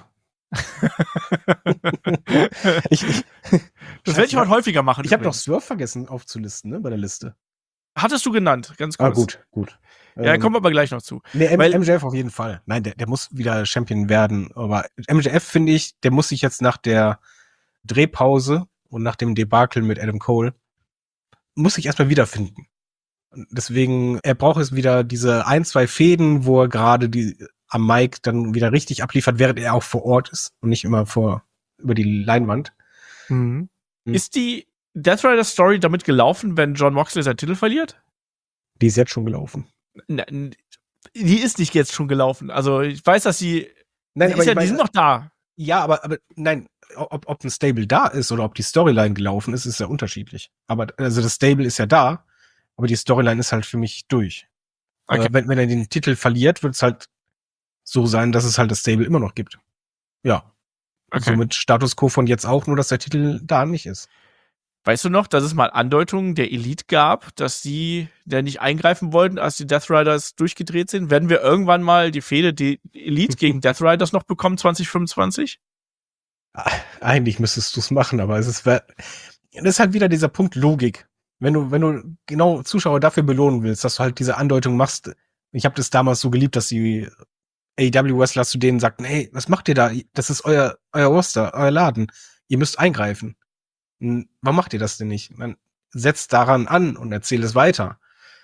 ich ich, Das werde ich heute häufiger machen. ich habe noch übrigens. Swerve vergessen aufzulisten, ne, bei der Liste. Hattest du genannt, ganz kurz. Ah, gut, gut. Ja, Ähm, kommen wir aber gleich noch zu. Nee, M- Weil- M J F auf jeden Fall. Nein, der, der muss wieder Champion werden. Aber M J F, finde ich, der muss sich jetzt nach der Drehpause und nach dem Debakel mit Adam Cole, muss sich erstmal wiederfinden. Und deswegen, er braucht jetzt wieder diese ein, zwei Fäden, wo er gerade die am Mic dann wieder richtig abliefert, während er auch vor Ort ist und nicht immer vor über die Leinwand. Mhm. Hm. Ist die Death Rider Story damit gelaufen, wenn John Moxley seinen Titel verliert? Die ist jetzt schon gelaufen. N- n- Die ist nicht jetzt schon gelaufen. Also ich weiß, dass sie, Nein, die, ist ja, die sind noch da. ja, aber, aber nein, ob, ob ein Stable da ist oder ob die Storyline gelaufen ist, ist ja unterschiedlich. Aber also das Stable ist ja da, aber die Storyline ist halt für mich durch. Okay. Äh, wenn, wenn er den Titel verliert, wird es halt so sein, dass es halt das Stable immer noch gibt. Ja. Okay. Somit Status Quo von jetzt auch, nur dass der Titel da nicht ist. Weißt du noch, dass es mal Andeutungen der Elite gab, dass sie da nicht eingreifen wollten, als die Death Riders durchgedreht sind? Werden wir irgendwann mal die Fehde die Elite gegen Death Riders noch bekommen, zwanzig fünfundzwanzig? Eigentlich müsstest du es machen, aber es ist, Das ist halt wieder dieser Punkt Logik. Wenn du, wenn du genau Zuschauer dafür belohnen willst, dass du halt diese Andeutung machst. Ich habe das damals so geliebt, dass die A E W-Wrestler zu denen sagten, hey, was macht ihr da? Das ist euer, euer Roster, euer Laden. Ihr müsst eingreifen. Hm, warum macht ihr das denn nicht? Dann setzt daran an und erzählt es weiter.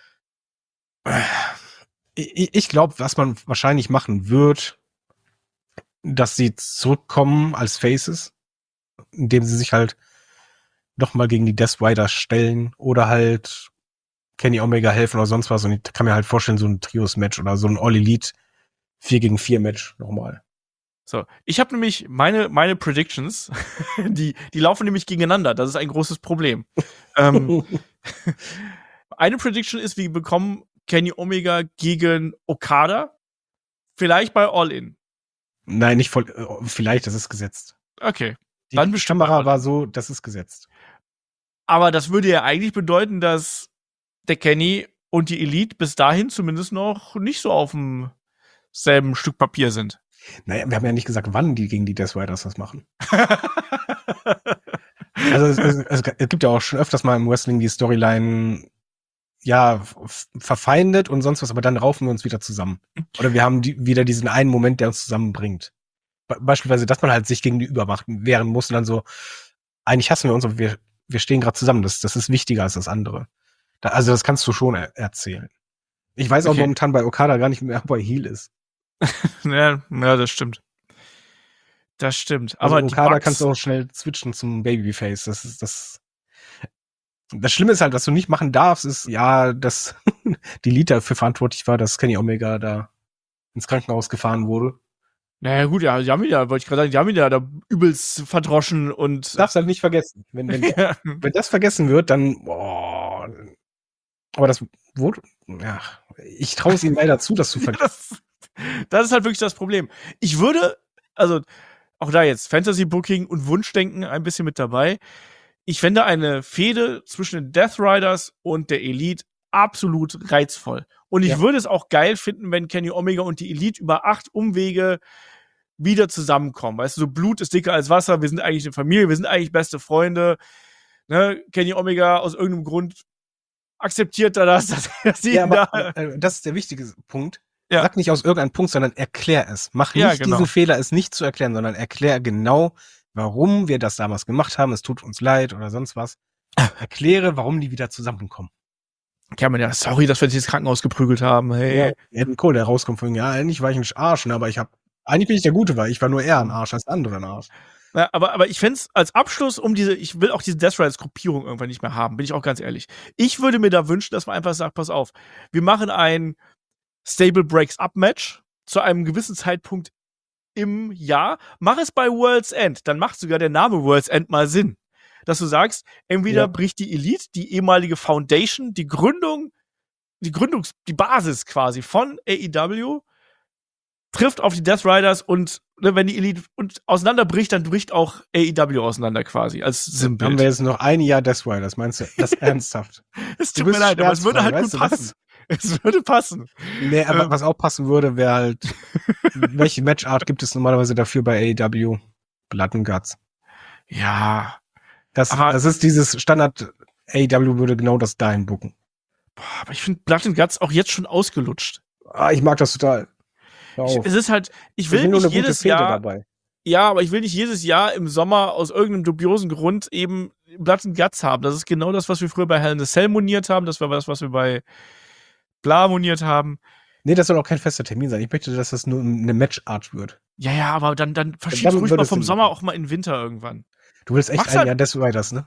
Ich, ich glaube, was man wahrscheinlich machen wird, dass sie zurückkommen als Faces, indem sie sich halt nochmal gegen die Death Riders stellen oder halt Kenny Omega helfen oder sonst was. Und ich kann mir halt vorstellen, so ein Trios-Match oder so ein All-Elite vier gegen vier Match nochmal. So, ich habe nämlich meine, meine Predictions, die, die laufen nämlich gegeneinander. Das ist ein großes Problem. ähm, eine Prediction ist, wir bekommen Kenny Omega gegen Okada. Vielleicht bei All In. Nein, nicht voll. Vielleicht, das ist gesetzt. Okay. Die Dann Kamera war so, das ist gesetzt. Aber das würde ja eigentlich bedeuten, dass der Kenny und die Elite bis dahin zumindest noch nicht so auf dem selben Stück Papier sind. Naja, wir haben ja nicht gesagt, wann die gegen die Death Riders das machen. Also es, es, es, es gibt ja auch schon öfters mal im Wrestling die Storyline, ja, f- verfeindet und sonst was, aber dann raufen wir uns wieder zusammen. Oder wir haben die, wieder diesen einen Moment, der uns zusammenbringt. Be- beispielsweise, dass man halt sich gegenüber macht, wehren muss und dann so, eigentlich hassen wir uns, aber wir, wir stehen gerade zusammen. Das, das ist wichtiger als das andere. Da, also das kannst du schon er- erzählen. Ich weiß auch Okay. momentan bei Okada gar nicht mehr, ob er Heel ist. ja, ja, das stimmt. Das stimmt. Also Aber die Okada Bugs, kannst du auch schnell switchen zum Babyface. Das ist das. Das Schlimme ist halt, was du nicht machen darfst, ist ja, dass die Elite dafür verantwortlich war, dass Kenny Omega da ins Krankenhaus gefahren wurde. naja gut, ja, die haben ihn ja, wollte ich gerade sagen, die haben ihn ja da übelst verdroschen und Das darfst du halt nicht vergessen. Wenn, wenn, ja, wenn das vergessen wird, dann boah. Aber das wurde, ja, ich traue es ihm leider zu, das zu vergessen. das, das ist halt wirklich das Problem. Ich würde, also auch da jetzt Fantasy Booking und Wunschdenken ein bisschen mit dabei. Ich fände eine Fehde zwischen den Death Riders und der Elite absolut reizvoll. Und ich Ja. würde es auch geil finden, wenn Kenny Omega und die Elite über acht Umwege wieder zusammenkommen. Weißt du, so Blut ist dicker als Wasser, wir sind eigentlich eine Familie, wir sind eigentlich beste Freunde. Ne? Kenny Omega aus irgendeinem Grund akzeptiert er das, dass er sie Ja, da. aber äh, das ist der wichtige Punkt. Ja. Sag nicht aus irgendeinem Punkt, sondern erklär es. Mach Ja, nicht genau. diesen Fehler, es nicht zu erklären, sondern erklär genau, warum wir das damals gemacht haben. Es tut uns leid oder sonst was. Erkläre, warum die wieder zusammenkommen. Cameron, ja, sorry, dass wir dich ins Krankenhaus geprügelt haben. Hey. Ja, Adam Cole, der rauskommt von, ja, eigentlich war ich ein Arsch, ne, aber ich hab, eigentlich bin ich der Gute, weil ich war nur eher ein Arsch als der andere ein Arsch. Ja, aber, aber ich fände es als Abschluss, um diese, ich will auch diese Death Riders Gruppierung irgendwann nicht mehr haben, bin ich auch ganz ehrlich. Ich würde mir da wünschen, dass man einfach sagt, pass auf, wir machen ein Stable Breaks Up Match zu einem gewissen Zeitpunkt im Jahr. Mach es bei World's End, dann macht sogar der Name World's End mal Sinn. Dass du sagst, entweder Ja. bricht die Elite, die ehemalige Foundation, die Gründung, die Gründungs-, die Basis quasi von A E W, trifft auf die Death Riders und ne, wenn die Elite und auseinanderbricht, dann bricht auch A E W auseinander quasi als Dann haben wir Sinnbild. jetzt noch ein Jahr Death Riders, meinst du das ernsthaft? Es Du tut mir bist leid, aber es würde schmerzfrei, halt weißt gut du das? passen. Es würde passen. Nee, aber Ähm. was auch passen würde, wäre halt, welche Matchart gibt es normalerweise dafür bei A E W? Blood and Guts. Ja. Das, Aber- das ist dieses Standard, A E W würde genau das dahin bucken. Boah, aber ich finde Blood and Guts auch jetzt schon ausgelutscht. Ah, ich mag das total. Hör Ich, auf. es ist halt, ich will Ich nur nicht eine gute jedes Fehde Jahr, dabei. ja, aber ich will nicht jedes Jahr im Sommer aus irgendeinem dubiosen Grund eben Blood and Guts haben. Das ist genau das, was wir früher bei Hell in a Cell moniert haben. Das war das, was wir bei Bla moniert haben. Nee, das soll auch kein fester Termin sein. Ich möchte, dass das nur eine Matchart wird. Ja, ja, aber dann, dann verschieb's Dann ruhig würde mal es vom Sinn Sommer machen. auch mal in den Winter irgendwann. Du willst echt Mach's ein halt- Jahr Death Riders, ne?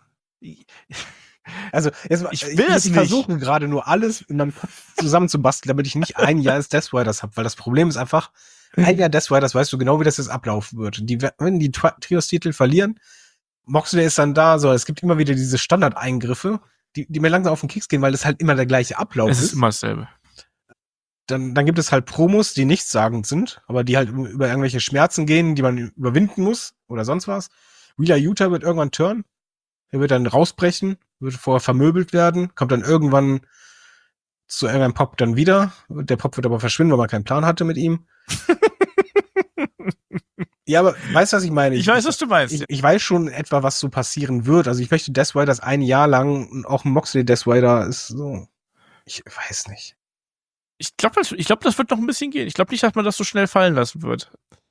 Also, jetzt, mal- Ich ich, will es ich nicht. versuche gerade nur alles in meinem Kopf zusammenzubasteln, damit ich nicht ein Jahr als Death Riders habe, weil das Problem ist einfach, ein Jahr Death Riders weißt du genau, wie das jetzt ablaufen wird. Die, wenn die Tri- Trios-Titel verlieren, Moxley ist dann da, so, es gibt immer wieder diese Standardeingriffe, die, die mir langsam auf den Keks gehen, weil das halt immer der gleiche Ablauf Es ist. ist immer dasselbe. Dann, dann gibt es halt Promos, die nichtssagend sind, aber die halt über irgendwelche Schmerzen gehen, die man überwinden muss oder sonst was. Wheeler Yuta wird irgendwann turn. Er wird dann rausbrechen, wird vorher vermöbelt werden, kommt dann irgendwann zu irgendeinem Pop dann wieder. Der Pop wird aber verschwinden, weil man keinen Plan hatte mit ihm. Ja, aber weißt du, was ich meine? Ich weiß, was du meinst. Ich, ich weiß schon etwa, was so passieren wird. Also ich möchte Death Rider ein Jahr lang, und auch ein Moxley Death Rider ist so, ich weiß nicht. Ich glaube, das, ich glaub, das wird noch ein bisschen gehen. Ich glaube nicht, dass man das so schnell fallen lassen wird.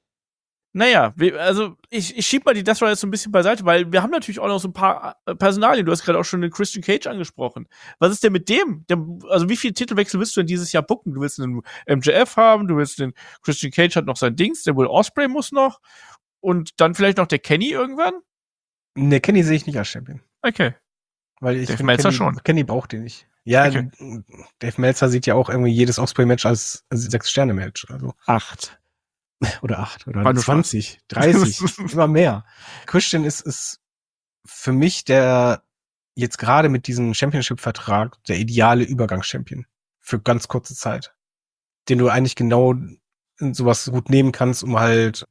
Naja, wir, also ich, ich schieb mal die Death Rider so ein bisschen beiseite, weil wir haben natürlich auch noch so ein paar äh, Personalien. Du hast gerade auch schon den Christian Cage angesprochen. Was ist denn mit dem? Der, also wie viele Titelwechsel willst du denn dieses Jahr booken? Du willst einen M J F haben, du willst den Christian Cage hat noch sein Dings, der Will Ospreay muss noch und dann vielleicht noch der Kenny irgendwann? Ne, Kenny sehe ich nicht als Champion. Okay. Weil ich Dave find, Meltzer Kenny, schon. Kenny braucht den nicht. Ja, Okay. Dave Meltzer sieht ja auch irgendwie jedes Ospreay-Match als Sechs-Sterne-Match. Also. Acht. Oder acht oder War nur zwanzig, dreißig, immer mehr. Christian ist, ist für mich der jetzt gerade mit diesem Championship-Vertrag der ideale Übergangschampion für ganz kurze Zeit, den du eigentlich genau in sowas gut nehmen kannst, um halt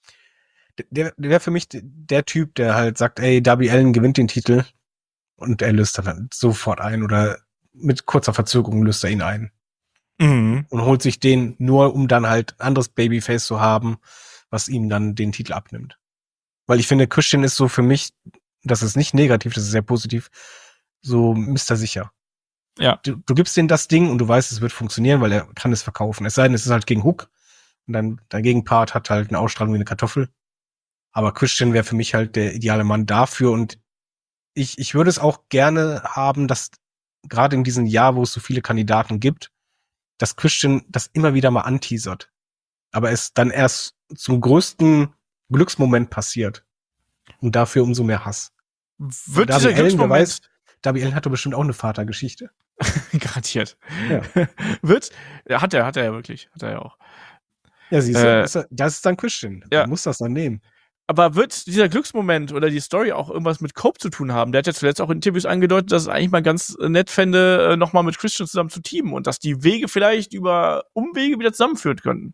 der, der wäre für mich der Typ, der halt sagt, ey, Darby Allin gewinnt den Titel und er löst dann halt sofort ein oder mit kurzer Verzögerung löst er ihn ein. Mhm. Und holt sich den nur, um dann halt ein anderes Babyface zu haben, was ihm dann den Titel abnimmt. Weil ich finde, Christian ist so für mich, das ist nicht negativ, das ist sehr positiv, so Mister Sicher. Ja. Du, du gibst denen das Ding und du weißt, es wird funktionieren, weil er kann es verkaufen. Es sei denn, es ist halt gegen Hook und dann der Gegenpart hat halt eine Ausstrahlung wie eine Kartoffel. Aber Christian wäre für mich halt der ideale Mann dafür und ich, ich würde es auch gerne haben, dass gerade in diesem Jahr, wo es so viele Kandidaten gibt, dass Christian das immer wieder mal anteasert. Aber es dann erst zum größten Glücksmoment passiert. Und dafür umso mehr Hass. Wird Darby dieser Allin, wer Glücksmoment weiß, Darby Allin hatte bestimmt auch eine Vatergeschichte. garantiert. Ja. Wird, ja, hat er, hat er ja wirklich, hat er ja auch. Ja, siehst du, Äh, das ist- das ist dann Christian. ja. Du musst das dann nehmen. Aber wird dieser Glücksmoment oder die Story auch irgendwas mit Cope zu tun haben? Der hat ja zuletzt auch in Interviews angedeutet, dass es eigentlich mal ganz nett fände, äh, nochmal mit Christian zusammen zu teamen und dass die Wege vielleicht über Umwege wieder zusammenführen könnten.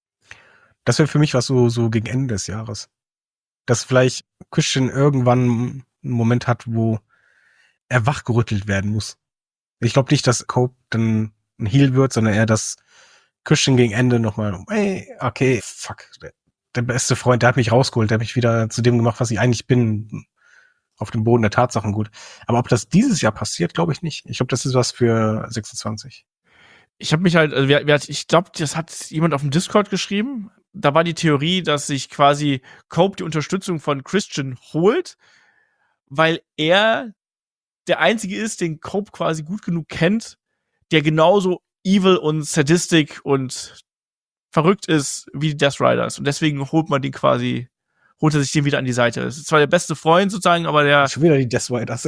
Das wäre für mich was so, so gegen Ende des Jahres. Dass vielleicht Christian irgendwann einen Moment hat, wo er wachgerüttelt werden muss. Ich glaube nicht, dass Cope dann ein Heel wird, sondern eher, dass Christian gegen Ende nochmal, ey, okay, fuck, der, der beste Freund, der hat mich rausgeholt, der hat mich wieder zu dem gemacht, was ich eigentlich bin, auf dem Boden der Tatsachen gut. Aber ob das dieses Jahr passiert, glaube ich nicht. Ich glaube, das ist was für sechsundzwanzig. Ich habe mich halt, also wer, wer, ich glaube, das hat jemand auf dem Discord geschrieben. Da war die Theorie, dass sich quasi Cope die Unterstützung von Christian holt, weil er der Einzige ist, den Cope quasi gut genug kennt, der genauso evil und sadistic und verrückt ist wie die Death Riders. Und deswegen holt man den quasi, holt er sich den wieder an die Seite. Das ist zwar der beste Freund sozusagen, aber der. Schon wieder die Death Riders.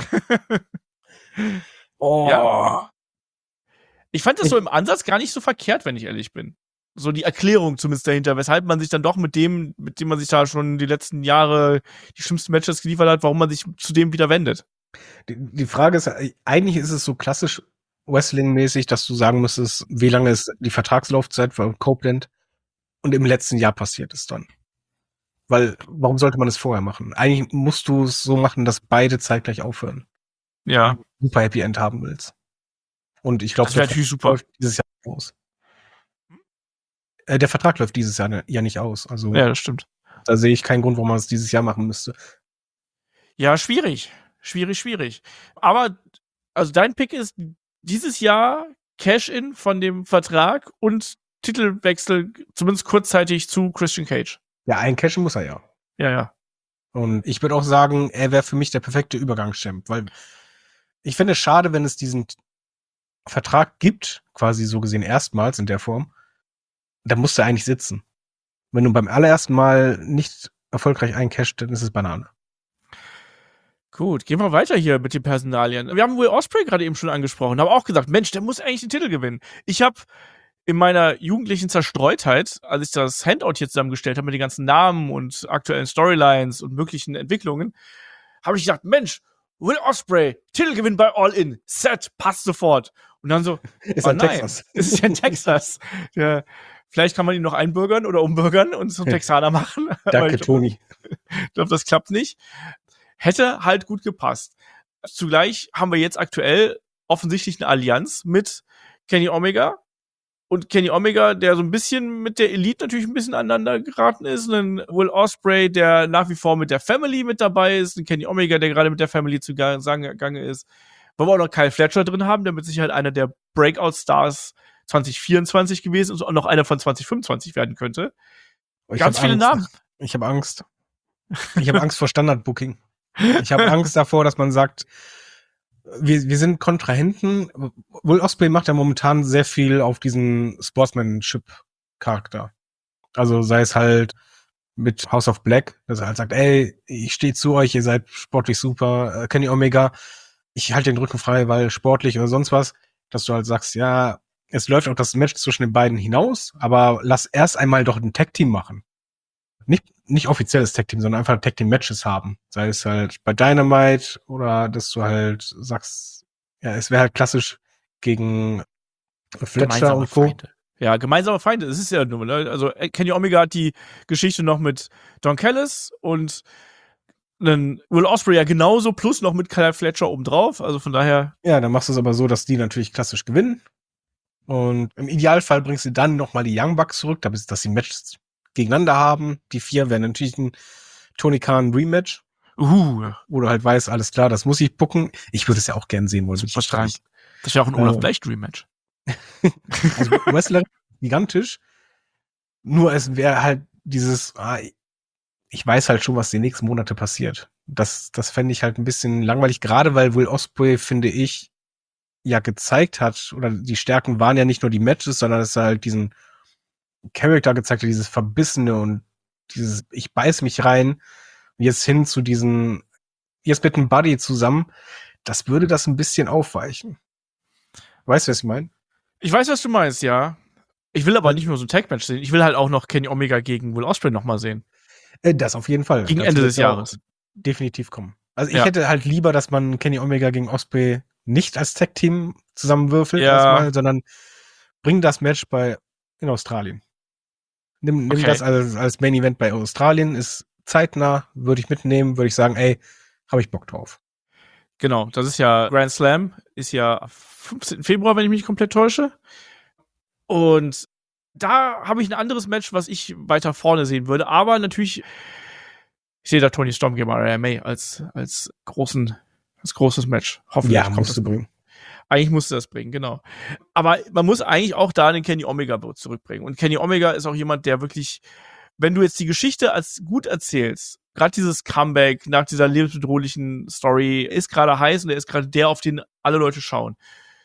Oh. Ja. Ich fand das so im Ansatz gar nicht so verkehrt, wenn ich ehrlich bin. So die Erklärung zumindest dahinter, weshalb man sich dann doch mit dem, mit dem man sich da schon die letzten Jahre die schlimmsten Matches geliefert hat, warum man sich zu dem wieder wendet. Die, die Frage ist, eigentlich ist es so klassisch Wrestling-mäßig, dass du sagen müsstest, wie lange ist die Vertragslaufzeit von Copeland und im letzten Jahr passiert es dann. Weil, warum sollte man es vorher machen? Eigentlich musst du es so machen, dass beide zeitgleich aufhören. Ja. Super Happy End haben willst. Und ich glaube, Das wäre natürlich super. läuft dieses Jahr nicht aus. Äh, der Vertrag läuft dieses Jahr ne, ja nicht aus. Also Ja, das stimmt. da sehe ich keinen Grund, warum man es dieses Jahr machen müsste. Ja, schwierig. Schwierig, schwierig. Aber, also dein Pick ist dieses Jahr Cash-In von dem Vertrag und Titelwechsel, zumindest kurzzeitig, zu Christian Cage. Ja, eincashen muss er ja. Ja, ja. Und ich würde auch sagen, er wäre für mich der perfekte Übergangschamp, weil ich finde es schade, wenn es diesen Vertrag gibt, quasi so gesehen erstmals in der Form, da musst du eigentlich sitzen. Wenn du beim allerersten Mal nicht erfolgreich eincasht, dann ist es Banane. Gut, gehen wir weiter hier mit den Personalien. Wir haben Will Ospreay gerade eben schon angesprochen, haben auch gesagt, Mensch, der muss eigentlich den Titel gewinnen. Ich habe in meiner jugendlichen Zerstreutheit, als ich das Handout hier zusammengestellt habe mit den ganzen Namen und aktuellen Storylines und möglichen Entwicklungen, habe ich gedacht, Mensch, Will Ospreay, Titelgewinn bei All In, Set, passt sofort. Und dann so, Ist oh in nein, Texas. es ist ja in Texas. Ja, vielleicht kann man ihn noch einbürgern oder umbürgern und zum Texaner machen. Danke, Toni. Ich glaube, das klappt nicht. Hätte halt gut gepasst. Zugleich haben wir jetzt aktuell offensichtlich eine Allianz mit Kenny Omega Und Kenny Omega, der so ein bisschen mit der Elite natürlich ein bisschen aneinander geraten ist. Ein Will Ospreay, der nach wie vor mit der Family mit dabei ist. Ein Kenny Omega, der gerade mit der Family zugange ist. Wollen wir auch noch Kyle Fletcher drin haben, der mit Sicherheit einer der Breakout-Stars zwanzig vierundzwanzig gewesen ist und auch noch einer von zwanzig fünfundzwanzig werden könnte. Ich Ganz viele Angst. Namen. Ich habe Angst. Ich habe Angst vor Standard-Booking. Ich habe Angst davor, dass man sagt, wir, wir sind Kontrahenten. Will Ospreay macht ja momentan sehr viel auf diesen Sportsmanship-Charakter. Also sei es halt mit House of Black, dass er halt sagt, ey, ich stehe zu euch, ihr seid sportlich super. Äh, Kenny Omega, ich halte den Rücken frei, weil sportlich oder sonst was. Dass du halt sagst, ja, es läuft auch das Match zwischen den beiden hinaus, aber lass erst einmal doch ein Tag-Team machen. Nicht, nicht offizielles Tag-Team, sondern einfach Tag-Team-Matches haben. Sei es halt bei Dynamite oder dass du halt sagst, ja, es wäre halt klassisch gegen Fletcher Gemeinsame und Co. Feinde. Ja, gemeinsame Feinde, es ist ja nur, ne? Also Kenny Omega hat die Geschichte noch mit Don Callis und einen Will Ospreay ja genauso, plus noch mit Kyle Fletcher obendrauf, also von daher. Ja, dann machst du es aber so, dass die natürlich klassisch gewinnen. Und im Idealfall bringst du dann nochmal die Young Bucks zurück, dass sie Matches gegeneinander haben. Die vier werden natürlich ein Tony Khan Rematch. Uh. Wo du halt weißt, alles klar, das muss ich bucken. Ich würde es ja auch gern sehen wollen. Super stark. Das wäre auch ein Olaf Bleich Rematch. Also Wrestler gigantisch. Nur es wäre halt dieses, ah, ich weiß halt schon, was die nächsten Monate passiert. Das, das fände ich halt ein bisschen langweilig, gerade weil Will Ospreay, finde ich, ja gezeigt hat, oder die Stärken waren ja nicht nur die Matches, sondern dass er halt diesen Charakter gezeigt hat, dieses Verbissene und dieses, ich beiß mich rein, jetzt hin zu diesen, jetzt mit einem Buddy zusammen, das würde das ein bisschen aufweichen. Weißt du, was ich meine? Ich weiß, was du meinst, ja. Ich will aber nicht nur so ein Tag-Match sehen, ich will halt auch noch Kenny Omega gegen Will Ospreay nochmal sehen. Äh, das auf jeden Fall. Gegen das Ende des Jahres. Definitiv kommen. Also ich ja. hätte halt lieber, dass man Kenny Omega gegen Ospreay nicht als Tag-Team zusammenwürfelt, ja. erstmal, sondern bring das Match bei in Australien. Nimm, nimm okay. das als, als Main-Event bei Australien, ist zeitnah, würde ich mitnehmen, würde ich sagen, ey, habe ich Bock drauf. Genau, das ist ja Grand Slam, ist ja fünfzehnten Februar, wenn ich mich nicht komplett täusche. Und da habe ich ein anderes Match, was ich weiter vorne sehen würde, aber natürlich, ich sehe da Tony Storm gegen Mariah May als, als großen, als großes Match. Hoffentlich ja, kommt musst das du bringen. Eigentlich musste das bringen, genau. Aber man muss eigentlich auch da den Kenny Omega zurückbringen. Und Kenny Omega ist auch jemand, der wirklich, wenn du jetzt die Geschichte als gut erzählst, gerade dieses Comeback nach dieser lebensbedrohlichen Story ist gerade heiß und er ist gerade der, auf den alle Leute schauen.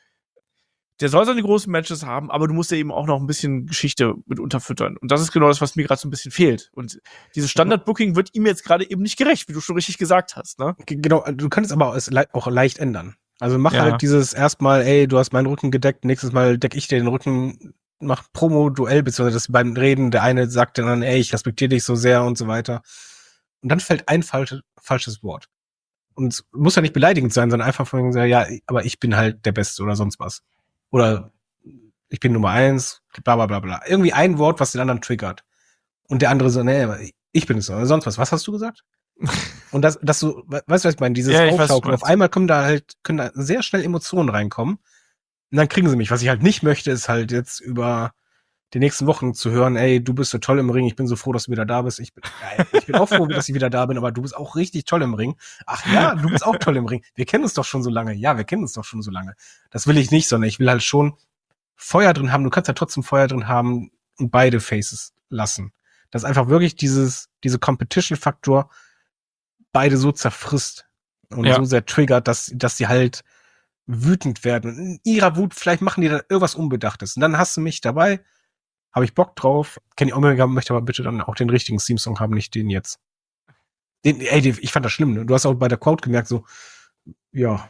Der soll seine großen Matches haben, aber du musst ja eben auch noch ein bisschen Geschichte mit unterfüttern. Und das ist genau das, was mir gerade so ein bisschen fehlt. Und dieses Standard-Booking wird ihm jetzt gerade eben nicht gerecht, wie du schon richtig gesagt hast, ne? Genau, du kannst es aber auch leicht ändern. Also mach ja. halt dieses erstmal, ey, du hast meinen Rücken gedeckt, nächstes Mal deck ich dir den Rücken, mach Promo-Duell, beziehungsweise dass beim Reden der eine sagt dann, ey, ich respektiere dich so sehr und so weiter. Und dann fällt ein falsches, falsches Wort. Und es muss ja nicht beleidigend sein, sondern einfach von sagen, ja, aber ich bin halt der Beste oder sonst was. Oder ich bin Nummer eins, bla bla bla bla. Irgendwie ein Wort, was den anderen triggert. Und der andere so, nee, ich bin es oder sonst was. Was hast du gesagt? Und das, das so, weißt du, was ich meine? Dieses ja, Aufschaukeln. Auf einmal kommen da halt, können da sehr schnell Emotionen reinkommen. Und dann kriegen sie mich. Was ich halt nicht möchte, ist halt jetzt über die nächsten Wochen zu hören, ey, du bist so toll im Ring, ich bin so froh, dass du wieder da bist. Ich bin, ja, ich bin auch froh, dass ich wieder da bin, aber du bist auch richtig toll im Ring. Ach ja, du bist auch toll im Ring. Wir kennen uns doch schon so lange. Ja, wir kennen uns doch schon so lange. Das will ich nicht, sondern ich will halt schon Feuer drin haben. Du kannst ja trotzdem Feuer drin haben und beide Faces lassen. Das ist einfach wirklich dieses, diese Competition-Faktor beide so zerfrisst und ja. so sehr triggert, dass, dass die halt wütend werden. Und in ihrer Wut, vielleicht machen die dann irgendwas Unbedachtes. Und dann hast du mich dabei, habe ich Bock drauf. Kenny Omega möchte aber bitte dann auch den richtigen Theme-Song haben, nicht den jetzt. Den, ey, ich fand das schlimm, ne? Du hast auch bei der Crowd gemerkt, so, ja.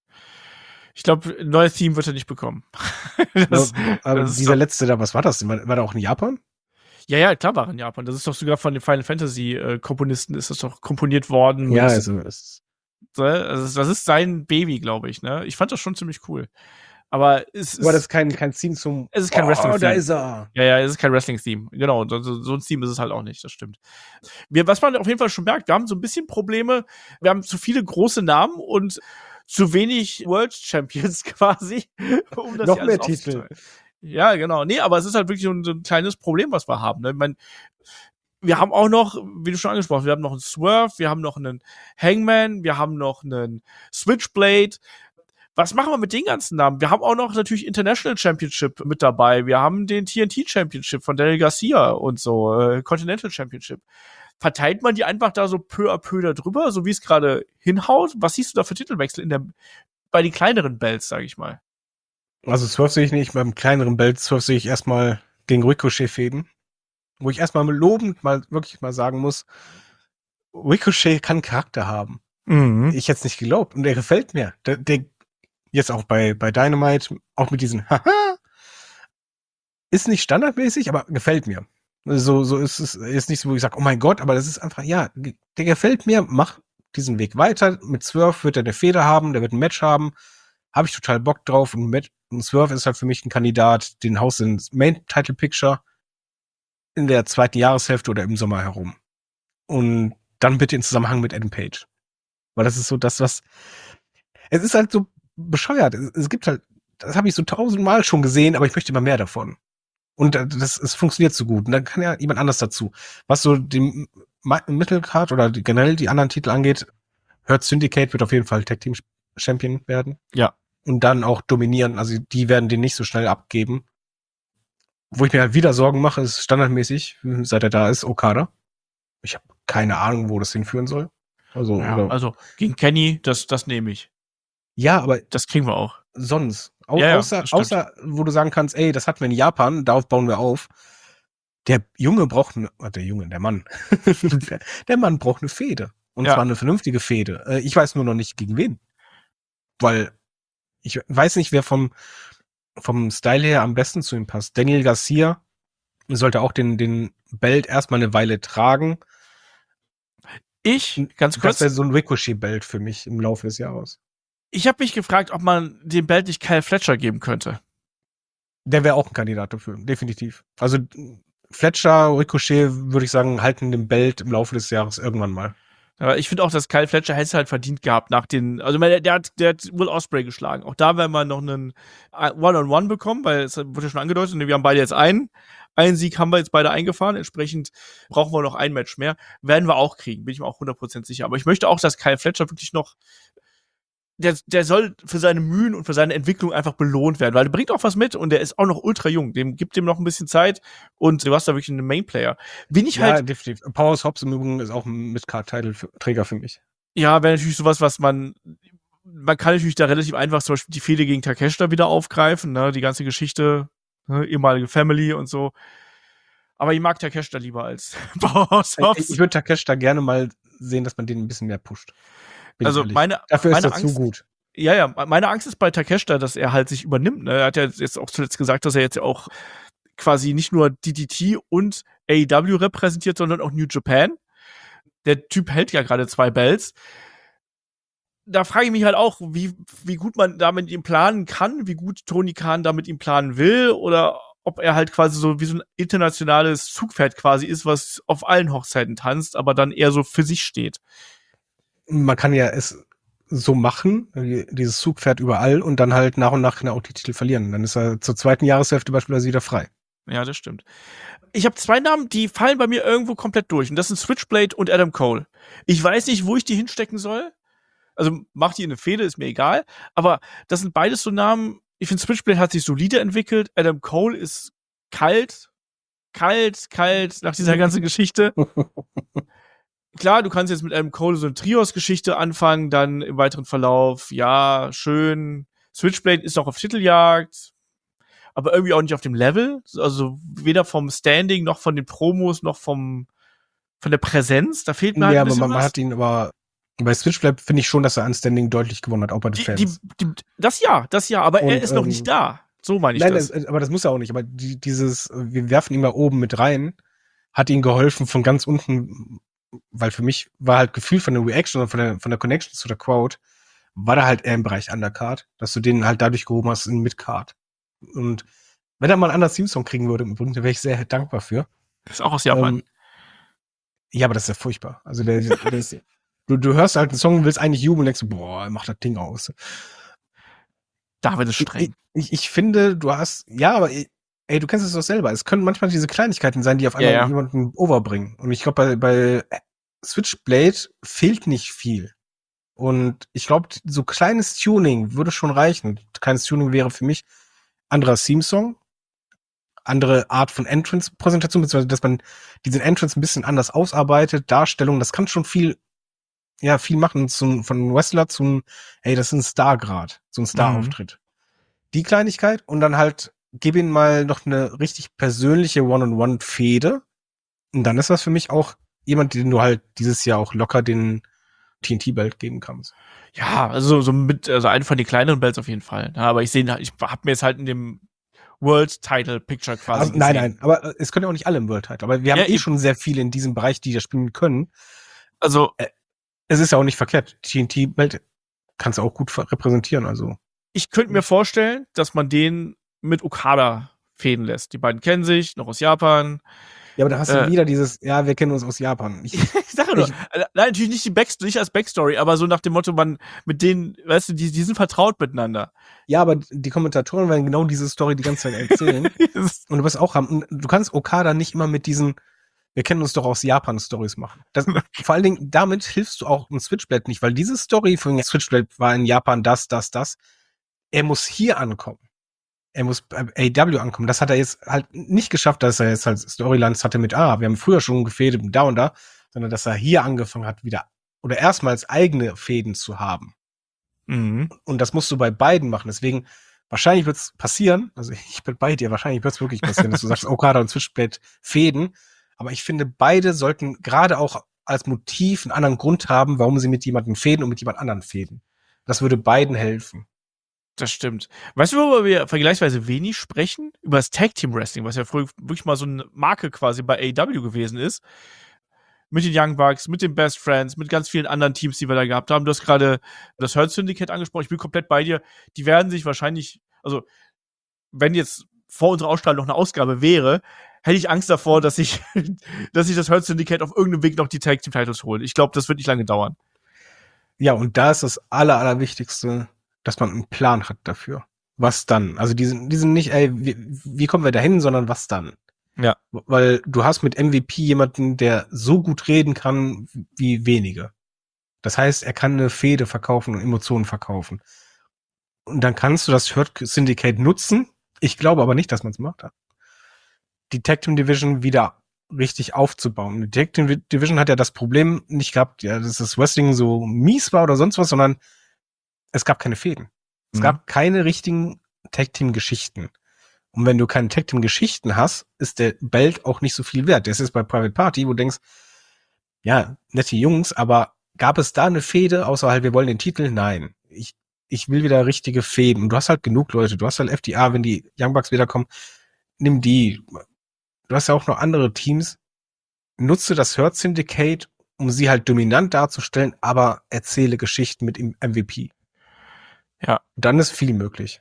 Ich glaube, ein neues Theme wird er nicht bekommen. das, ja, aber das dieser letzte da, was war das denn? War, war der auch in Japan? Ja, ja, klar war in Japan. Das ist doch sogar von den Final Fantasy äh, Komponisten ist das doch komponiert worden. Ja, also es also das ist sein Baby, glaube ich, ne? Ich fand das schon ziemlich cool. Aber es ist Aber das ist kein kein Theme zum Es ist kein oh, Wrestling-Theme. Da ist er. Ja, ja, es ist kein Wrestling-Theme. Genau, so, so ein Theme ist es halt auch nicht, das stimmt. Wir, was man auf jeden Fall schon merkt, wir haben so ein bisschen Probleme, wir haben zu viele große Namen und zu wenig World Champions quasi, um das noch hier mehr alles Titel. aufzuteilen. Ja, genau. Nee, aber es ist halt wirklich so ein, so ein kleines Problem, was wir haben. Ne? Ich mein, wir haben auch noch, wie du schon angesprochen, wir haben noch einen Swerve, wir haben noch einen Hangman, wir haben noch einen Switchblade. Was machen wir mit den ganzen Namen? Wir haben auch noch natürlich International Championship mit dabei. Wir haben den T N T Championship von Daniel Garcia und so, äh, Continental Championship. Verteilt man die einfach da so peu à peu da drüber, so wie es gerade hinhaut? Was siehst du da für Titelwechsel in der, bei den kleineren Belts, sag ich mal? Also Swerve sehe ich nicht, beim kleineren Belt Swerve sehe ich erstmal gegen Ricochet-Fäden. Wo ich erstmal lobend mal wirklich mal sagen muss, Ricochet kann Charakter haben. Mhm. Ich hätte es nicht geglaubt. Und der gefällt mir. Der, der jetzt auch bei, bei Dynamite, auch mit diesen Haha, ist nicht standardmäßig, aber gefällt mir. So, so ist es ist nicht so, wo ich sage, oh mein Gott, aber das ist einfach, ja, der gefällt mir, mach diesen Weg weiter. Mit Swerve wird er eine Feder haben, der wird ein Match haben. Habe ich total Bock drauf. Und, Matt, und Swerve ist halt für mich ein Kandidat, den haust du ins Main-Title-Picture in der zweiten Jahreshälfte oder im Sommer herum. Und dann bitte in Zusammenhang mit Adam Page. Weil das ist so das, was... Es ist halt so bescheuert. Es, es gibt halt... Das habe ich so tausendmal schon gesehen, aber ich möchte immer mehr davon. Und das, es funktioniert so gut. Und dann kann ja jemand anders dazu. Was so den Mittelcard oder die, generell die anderen Titel angeht, Hurt Syndicate wird auf jeden Fall Tag Team Champion werden. Ja. Und dann auch dominieren. Also die werden den nicht so schnell abgeben. Wo ich mir halt wieder Sorgen mache, ist standardmäßig, seit er da ist, Okada. Ich habe keine Ahnung, wo das hinführen soll. Also, Ja, oder, also gegen Kenny, das, das nehme ich. ja, aber Das kriegen wir auch. sonst. Au Ja, ja, außer, das stimmt. außer, wo du sagen kannst, ey, das hatten wir in Japan, darauf bauen wir auf. Der Junge braucht eine, äh, der Junge, der Mann. der, der Mann braucht eine Fehde. Und Ja. zwar eine vernünftige Fehde. Äh, ich weiß nur noch nicht, gegen wen. Weil ich weiß nicht, wer vom, vom Style her am besten zu ihm passt. Daniel Garcia sollte auch den, den Belt erstmal eine Weile tragen. Ich, ganz Das kurz, wäre so ein Ricochet-Belt für mich im Laufe des Jahres. ich habe mich gefragt, ob man den Belt nicht Kyle Fletcher geben könnte. Der wäre auch ein Kandidat dafür, definitiv. Also Fletcher, Ricochet, würde ich sagen, halten den Belt im Laufe des Jahres irgendwann mal. Aber ich finde auch, dass Kyle Fletcher hätte es halt verdient gehabt nach den, also der, der hat, der hat Will Ospreay geschlagen. Auch da werden wir noch einen One-on-One bekommen, weil es wurde ja schon angedeutet, wir haben beide jetzt einen. Einen Sieg haben wir jetzt beide eingefahren, entsprechend brauchen wir noch ein Match mehr. Werden wir auch kriegen, bin ich mir auch hundert Prozent sicher. Aber ich möchte auch, dass Kyle Fletcher wirklich noch, der, der soll für seine Mühen und für seine Entwicklung einfach belohnt werden, weil der bringt auch was mit und der ist auch noch ultra jung. Dem gibt dem noch ein bisschen Zeit und du hast da wirklich einen Main-Player. Bin ich Ja, halt, definitiv. Powerhouse Hobbs im Übrigen ist auch ein Mid-Card-Title-Träger für mich. ja, wäre natürlich sowas, was man, man kann natürlich da relativ einfach zum Beispiel die Fehde gegen Takeshita wieder aufgreifen, ne, die ganze Geschichte, ne, ehemalige Family und so. Aber ich mag Takeshita lieber als Powerhouse Hobbs. Ich, ich würde Takeshita gerne mal sehen, dass man den ein bisschen mehr pusht. Bin Also ich ehrlich. meine, Dafür meine ist er zu Angst, gut. Ja, ja, meine Angst ist bei Takeshita, dass er halt sich übernimmt. Ne? Er hat ja jetzt auch zuletzt gesagt, dass er jetzt auch quasi nicht nur D D T und A E W repräsentiert, sondern auch New Japan. Der Typ hält ja gerade zwei Belts. Da frage ich mich halt auch, wie, wie gut man da mit ihm planen kann, wie gut Tony Khan da mit ihm planen will oder ob er halt quasi so wie so ein internationales Zugpferd quasi ist, was auf allen Hochzeiten tanzt, aber dann eher so für sich steht. Man kann ja es so machen, dieses Zugpferd überall und dann halt nach und nach auch die Titel verlieren. Dann ist er zur zweiten Jahreshälfte beispielsweise wieder frei. Ja, das stimmt. Ich habe zwei Namen, die fallen bei mir irgendwo komplett durch. Und das sind Switchblade und Adam Cole. Ich weiß nicht, wo ich die hinstecken soll. Also mach die in eine Fehde, ist mir egal. Aber das sind beides so Namen. Ich finde, Switchblade hat sich solide entwickelt. Adam Cole ist kalt. Kalt, kalt nach dieser ganzen Geschichte. Klar, du kannst jetzt mit Adam Cole so eine Trios-Geschichte anfangen, dann im weiteren Verlauf, ja, schön. Switchblade ist noch auf Titeljagd, aber irgendwie auch nicht auf dem Level. Also weder vom Standing, noch von den Promos, noch vom von der Präsenz. Da fehlt mir halt Ja, ein aber bisschen man, man was. hat ihn aber bei Switchblade finde ich schon, dass er an Standing deutlich gewonnen hat, auch bei den Die, Fans. die, die, das ja, das ja, aber Und, er ist noch ähm, nicht da. So meine ich Nein, das. das, aber das muss er auch nicht. Aber die, dieses, wir werfen ihn mal oben mit rein, hat ihm geholfen von ganz unten, weil für mich war halt Gefühl von der Reaction und von der, von der Connection zu der Crowd, war da halt eher im Bereich Undercard, dass du den halt dadurch gehoben hast in Midcard. Und wenn er mal einen anderen Theme-Song kriegen würde, im Übrigen, da wäre ich sehr dankbar für. Das ist auch aus Japan. Ähm, ja, aber das ist ja furchtbar. Also der, der ist, du, du hörst halt einen Song, willst eigentlich jubeln, denkst du, boah, mach das Ding aus. David ist streng. Ich, ich, ich finde, du hast, ja, aber ey, du kennst es doch selber. Es können manchmal diese Kleinigkeiten sein, die auf einmal Ja, ja. jemanden overbringen. Und ich glaube, bei, bei Switchblade fehlt nicht viel. Und ich glaube, so kleines Tuning würde schon reichen. Kleines Tuning wäre für mich anderer Theme-Song, andere Art von Entrance-Präsentation, beziehungsweise dass man diesen Entrance ein bisschen anders ausarbeitet, Darstellung, das kann schon viel, ja, viel machen zum, von Wrestler zum, ey, das ist ein Star grad, so ein Star-Auftritt. Die Kleinigkeit und dann halt, gib ihm mal noch eine richtig persönliche One-on-One-Fehde und dann ist das für mich auch jemand, den du halt dieses Jahr auch locker den T N T-Belt geben kannst. Ja, also so mit, also einen von den kleineren Belts auf jeden Fall. Ja, aber ich sehe, ich habe mir jetzt halt in dem World Title Picture quasi Also, nein, nein, aber äh, es können ja auch nicht alle im World Title. Aber wir haben Ja, eh eben. schon sehr viele in diesem Bereich, die das spielen können. Also, Äh, es ist ja auch nicht verkehrt. T N T-Belt kannst du auch gut ver- repräsentieren. Also ich könnte mir vorstellen, dass man den mit Okada fäden lässt. Die beiden kennen sich, noch aus Japan. ja, aber da hast du Äh. wieder dieses, ja, wir kennen uns aus Japan. Ich, Ich sage nur, Ich- äh, nein, natürlich nicht die Back, nicht als Backstory, aber so nach dem Motto, man mit denen, weißt du, die, die sind vertraut miteinander. ja, aber die Kommentatoren werden genau diese Story die ganze Zeit erzählen. Und du wirst auch haben, und du kannst Okada nicht immer mit diesen, wir kennen uns doch aus Japan Stories machen. Das, vor allen Dingen, damit hilfst du auch einem Switchblade nicht, weil diese Story von Switchblade war in Japan das, das, das. Er muss hier ankommen. Er muss bei A E W ankommen. Das hat er jetzt halt nicht geschafft, dass er jetzt halt Storylines hatte mit, ah, wir haben früher schon gefädet da und da, sondern dass er hier angefangen hat, wieder, oder erstmals eigene Fäden zu haben. Mhm. Und das musst du bei beiden machen. Deswegen, wahrscheinlich wird's passieren, also ich bin bei dir, wahrscheinlich wird's wirklich passieren, dass du sagst, Okada und Switchblade fäden. Aber ich finde, beide sollten gerade auch als Motiv einen anderen Grund haben, warum sie mit jemandem fäden und mit jemand anderen fäden. Das würde beiden helfen. Das stimmt. Weißt du, worüber wir vergleichsweise wenig sprechen? Über das Tag Team Wrestling, was ja früher wirklich mal so eine Marke quasi bei A E W gewesen ist. Mit den Young Bucks, mit den Best Friends, mit ganz vielen anderen Teams, die wir da gehabt haben. Du hast gerade das Hurt Syndicate angesprochen. Ich bin komplett bei dir. Die werden sich wahrscheinlich, also, wenn jetzt vor unserer Ausstrahlung noch eine Ausgabe wäre, hätte ich Angst davor, dass ich, dass ich das Hurt Syndicate auf irgendeinem Weg noch die Tag Team Titles hole. Ich glaube, das wird nicht lange dauern. Ja, und da ist das Aller, Allerwichtigste, dass man einen Plan hat dafür. Was dann? Also die sind, die sind nicht, ey, wie, wie kommen wir dahin, sondern was dann? Ja. Weil du hast mit M V P jemanden, der so gut reden kann wie wenige. Das heißt, er kann eine Fehde verkaufen und Emotionen verkaufen. Und dann kannst du das Hurt Syndicate nutzen. Ich glaube aber nicht, dass man es macht. Die Tag Team Division wieder richtig aufzubauen. Die Tag Team Division hat ja das Problem nicht gehabt, ja, dass das Wrestling so mies war oder sonst was, sondern es gab keine Fäden. Es Mhm. gab keine richtigen Tag Team Geschichten. Und wenn du keine Tag Team Geschichten hast, ist der Belt auch nicht so viel wert. Das ist bei Private Party, wo du denkst, ja, nette Jungs, aber gab es da eine Fehde, außer halt, wir wollen den Titel? Nein. Ich, ich will wieder richtige Fäden. Und du hast halt genug Leute. Du hast halt F D A, wenn die Young Bucks wiederkommen, nimm die. Du hast ja auch noch andere Teams. Nutze das Hurt Syndicate, um sie halt dominant darzustellen, aber erzähle Geschichten mit dem M V P. Ja. Dann ist viel möglich.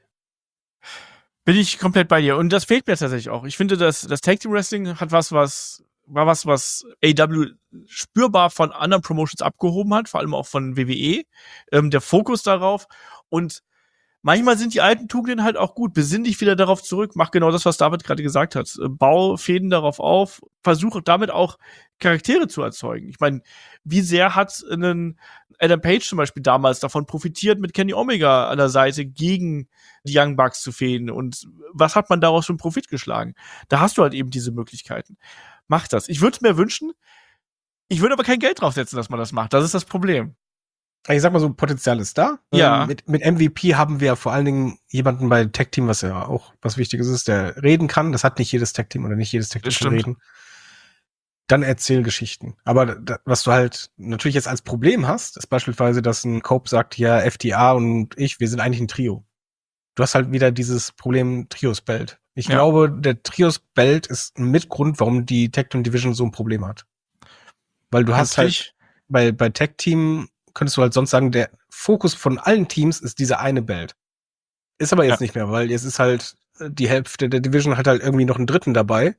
Bin ich komplett bei dir. Und das fehlt mir tatsächlich auch. Ich finde, das, das Tag Team Wrestling hat was, was, war was, was A E W spürbar von anderen Promotions abgehoben hat, vor allem auch von W W E. Ähm, der Fokus darauf. Und manchmal sind die alten Tugenden halt auch gut. Besinn dich wieder darauf zurück. Mach genau das, was David gerade gesagt hat. Bau Fäden darauf auf. Versuche damit auch Charaktere zu erzeugen. Ich meine, wie sehr hat einen Adam Page zum Beispiel damals davon profitiert, mit Kenny Omega an der Seite gegen die Young Bucks zu fäden? Und was hat man daraus für einen Profit geschlagen? Da hast du halt eben diese Möglichkeiten. Mach das. Ich würde es mir wünschen. Ich würde aber kein Geld draufsetzen, dass man das macht. Das ist das Problem. Ich sag mal so, Potenzial ist da. Ja. Ähm, mit, mit M V P haben wir vor allen Dingen jemanden bei Tag Team, was ja auch was Wichtiges ist, der reden kann. Das hat nicht jedes Tag Team oder nicht jedes Tag Team Das kann stimmt. reden. Dann erzähl Geschichten. Aber da, was du halt natürlich jetzt als Problem hast, ist beispielsweise, dass ein Cope sagt, ja, F D A und ich, wir sind eigentlich ein Trio. Du hast halt wieder dieses Problem Trios-Belt. Ich Ja. glaube, der Trios-Belt ist ein Mitgrund, warum die Tag Team Division so ein Problem hat. Weil du hast halt bei, bei Tag Team könntest du halt sonst sagen, der Fokus von allen Teams ist dieser eine Belt. Ist aber jetzt Ja. nicht mehr, weil jetzt ist halt die Hälfte der Division hat halt irgendwie noch einen Dritten dabei,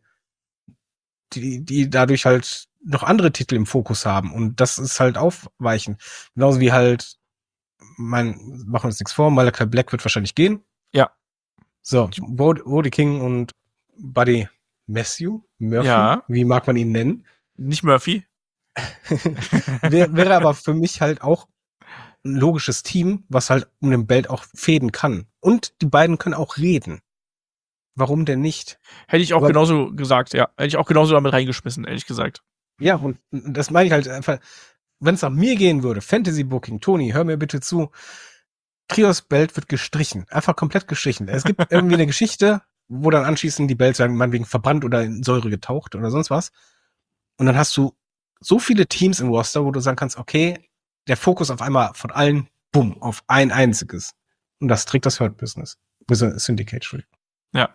die, die dadurch halt noch andere Titel im Fokus haben. Und das ist halt aufweichen. Genauso wie halt, mein, machen wir uns nichts vor, Malachi Black wird wahrscheinlich gehen. Ja. So, Brody King und Buddy Matthew, Murphy, Ja. wie mag man ihn nennen? Nicht Murphy. Wär, wäre aber für mich halt auch ein logisches Team, was halt um den Belt auch fäden kann. Und die beiden können auch reden. Warum denn nicht? Hätte ich auch Aber- genauso gesagt, ja. Hätte ich auch genauso damit reingeschmissen, ehrlich gesagt. Ja, und das meine ich halt einfach, wenn es nach mir gehen würde, Fantasy Booking, Toni, hör mir bitte zu, Trios Belt wird gestrichen, einfach komplett gestrichen. Es gibt irgendwie eine Geschichte, wo dann anschließend die Belts sagen, meinetwegen verbrannt oder in Säure getaucht oder sonst was. Und dann hast du so viele Teams im Roster, wo du sagen kannst, okay, der Fokus auf einmal von allen, bumm, auf ein einziges. Und das trägt das Hurt Business. Syndicate, Entschuldigung. Ja.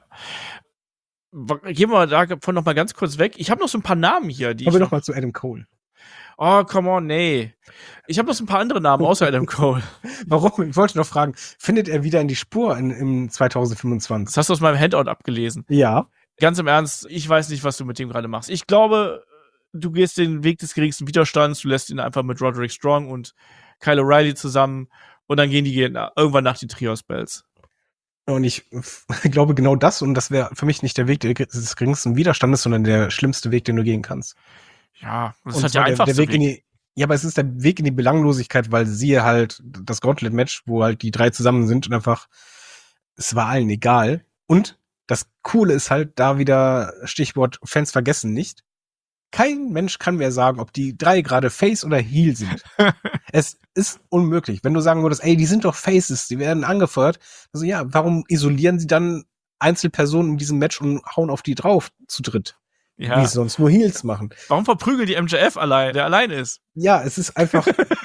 Gehen wir davon noch mal ganz kurz weg. Ich habe noch so ein paar Namen hier, die Kommen wir ich noch mal zu Adam Cole. Oh, come on, nee. Ich habe noch so ein paar andere Namen außer Adam Cole. Warum? Ich wollte noch fragen, findet er wieder in die Spur in, im zwanzig fünfundzwanzig? Das hast du aus meinem Handout abgelesen. Ja. Ganz im Ernst, ich weiß nicht, was du mit dem gerade machst. Ich glaube, du gehst den Weg des geringsten Widerstands, du lässt ihn einfach mit Roderick Strong und Kyle O'Reilly zusammen und dann gehen die irgendwann nach den Trios-Belts. Und ich glaube genau das, und das wäre für mich nicht der Weg des geringsten Widerstandes, sondern der schlimmste Weg, den du gehen kannst. Ja, das und hat ja der, einfach der Weg, Weg. In die, ja, aber es ist der Weg in die Belanglosigkeit, weil siehe halt das Gauntlet-Match, wo halt die drei zusammen sind und einfach, es war allen egal. Und das Coole ist halt da wieder Stichwort Fans vergessen nicht. Kein Mensch kann mehr sagen, ob die drei gerade Face oder Heel sind. Es ist unmöglich. Wenn du sagen würdest, ey, die sind doch Faces, die werden angefeuert. Also ja, warum isolieren sie dann Einzelpersonen in diesem Match und hauen auf die drauf zu dritt? Ja. Wie es sonst nur Heels machen. Warum verprügeln die M J F allein, der allein ist? Ja, es ist einfach,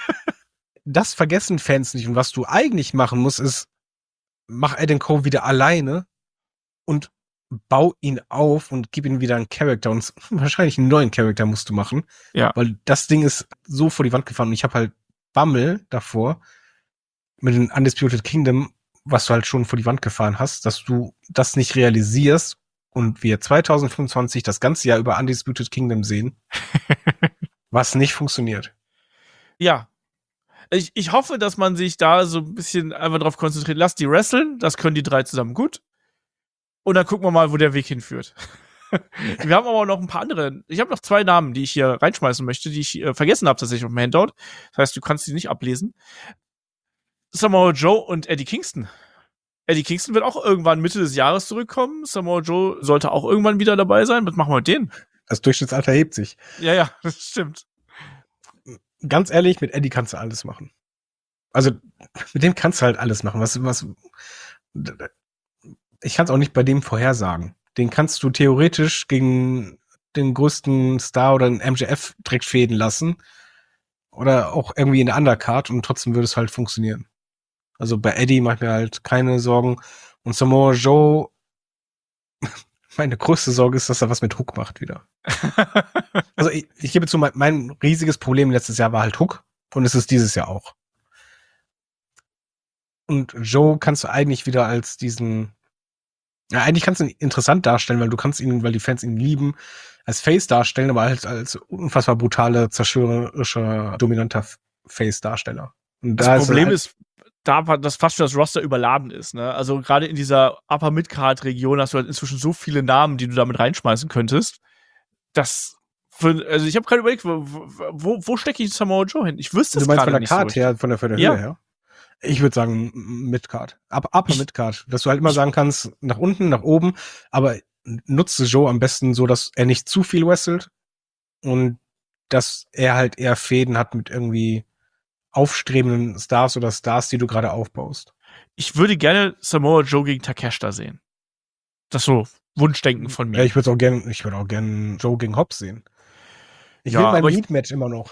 das vergessen Fans nicht. Und was du eigentlich machen musst, ist, mach Adam Cole wieder alleine und bau ihn auf und gib ihm wieder einen Charakter. Und wahrscheinlich einen neuen Charakter musst du machen. Ja. Weil das Ding ist so vor die Wand gefahren. Und ich habe halt Bammel davor mit dem Undisputed Kingdom, was du halt schon vor die Wand gefahren hast, dass du das nicht realisierst und wir zwanzig fünfundzwanzig das ganze Jahr über Undisputed Kingdom sehen, was nicht funktioniert. Ja. Ich, ich hoffe, dass man sich da so ein bisschen einfach drauf konzentriert. Lass die wresteln, das können die drei zusammen gut. Und dann gucken wir mal, wo der Weg hinführt. Wir haben aber noch ein paar andere. Ich habe noch zwei Namen, die ich hier reinschmeißen möchte, die ich äh, vergessen habe tatsächlich auf dem Handout. Das heißt, du kannst sie nicht ablesen. Samoa Joe und Eddie Kingston. Eddie Kingston wird auch irgendwann Mitte des Jahres zurückkommen. Samoa Joe sollte auch irgendwann wieder dabei sein. Was machen wir mit denen? Das Durchschnittsalter hebt sich. Ja, ja, das stimmt. Ganz ehrlich, mit Eddie kannst du alles machen. Also, mit dem kannst du halt alles machen. Was, was, ich kann es auch nicht bei dem vorhersagen. Den kannst du theoretisch gegen den größten Star oder den M J F direkt fäden lassen. Oder auch irgendwie in der Undercard und trotzdem würde es halt funktionieren. Also bei Eddie mache ich mir halt keine Sorgen. Und Samoa Joe, meine größte Sorge ist, dass er was mit Hook macht wieder. Also ich, ich gebe zu, mein, mein riesiges Problem letztes Jahr war halt Hook. Und es ist dieses Jahr auch. Und Joe kannst du eigentlich wieder als diesen, ja, eigentlich kannst du ihn interessant darstellen, weil du kannst ihn, weil die Fans ihn lieben, als Face darstellen, aber halt als unfassbar brutale, zerstörerischer, dominanter Face-Darsteller. Und Das da Problem halt, ist, da das fast schon das Roster überladen ist, ne? Also gerade in dieser Upper Mid-Card Region hast du halt inzwischen so viele Namen, die du damit reinschmeißen könntest. Das für, also ich habe gerade überlegt, wo, wo, wo stecke ich Samoa Joe hin? Ich wüsste es du meinst gerade von der nicht Card so her, von der, von der Ja. Höhe her? Ich würde sagen Mid-Card. Up, Upper Ich- Mid-Card. Dass du halt immer sagen kannst, nach unten, nach oben, aber nutze Joe am besten so, dass er nicht zu viel wrestelt und dass er halt eher Fäden hat mit irgendwie aufstrebenden Stars oder Stars, die du gerade aufbaust. Ich würde gerne Samoa Joe gegen Takeshita sehen. Das ist so Wunschdenken von mir. Ja, ich würde auch gerne, ich würde auch gerne Joe gegen Hobbs sehen. Ich Ja, will mein aber ich- Meat-Match immer noch.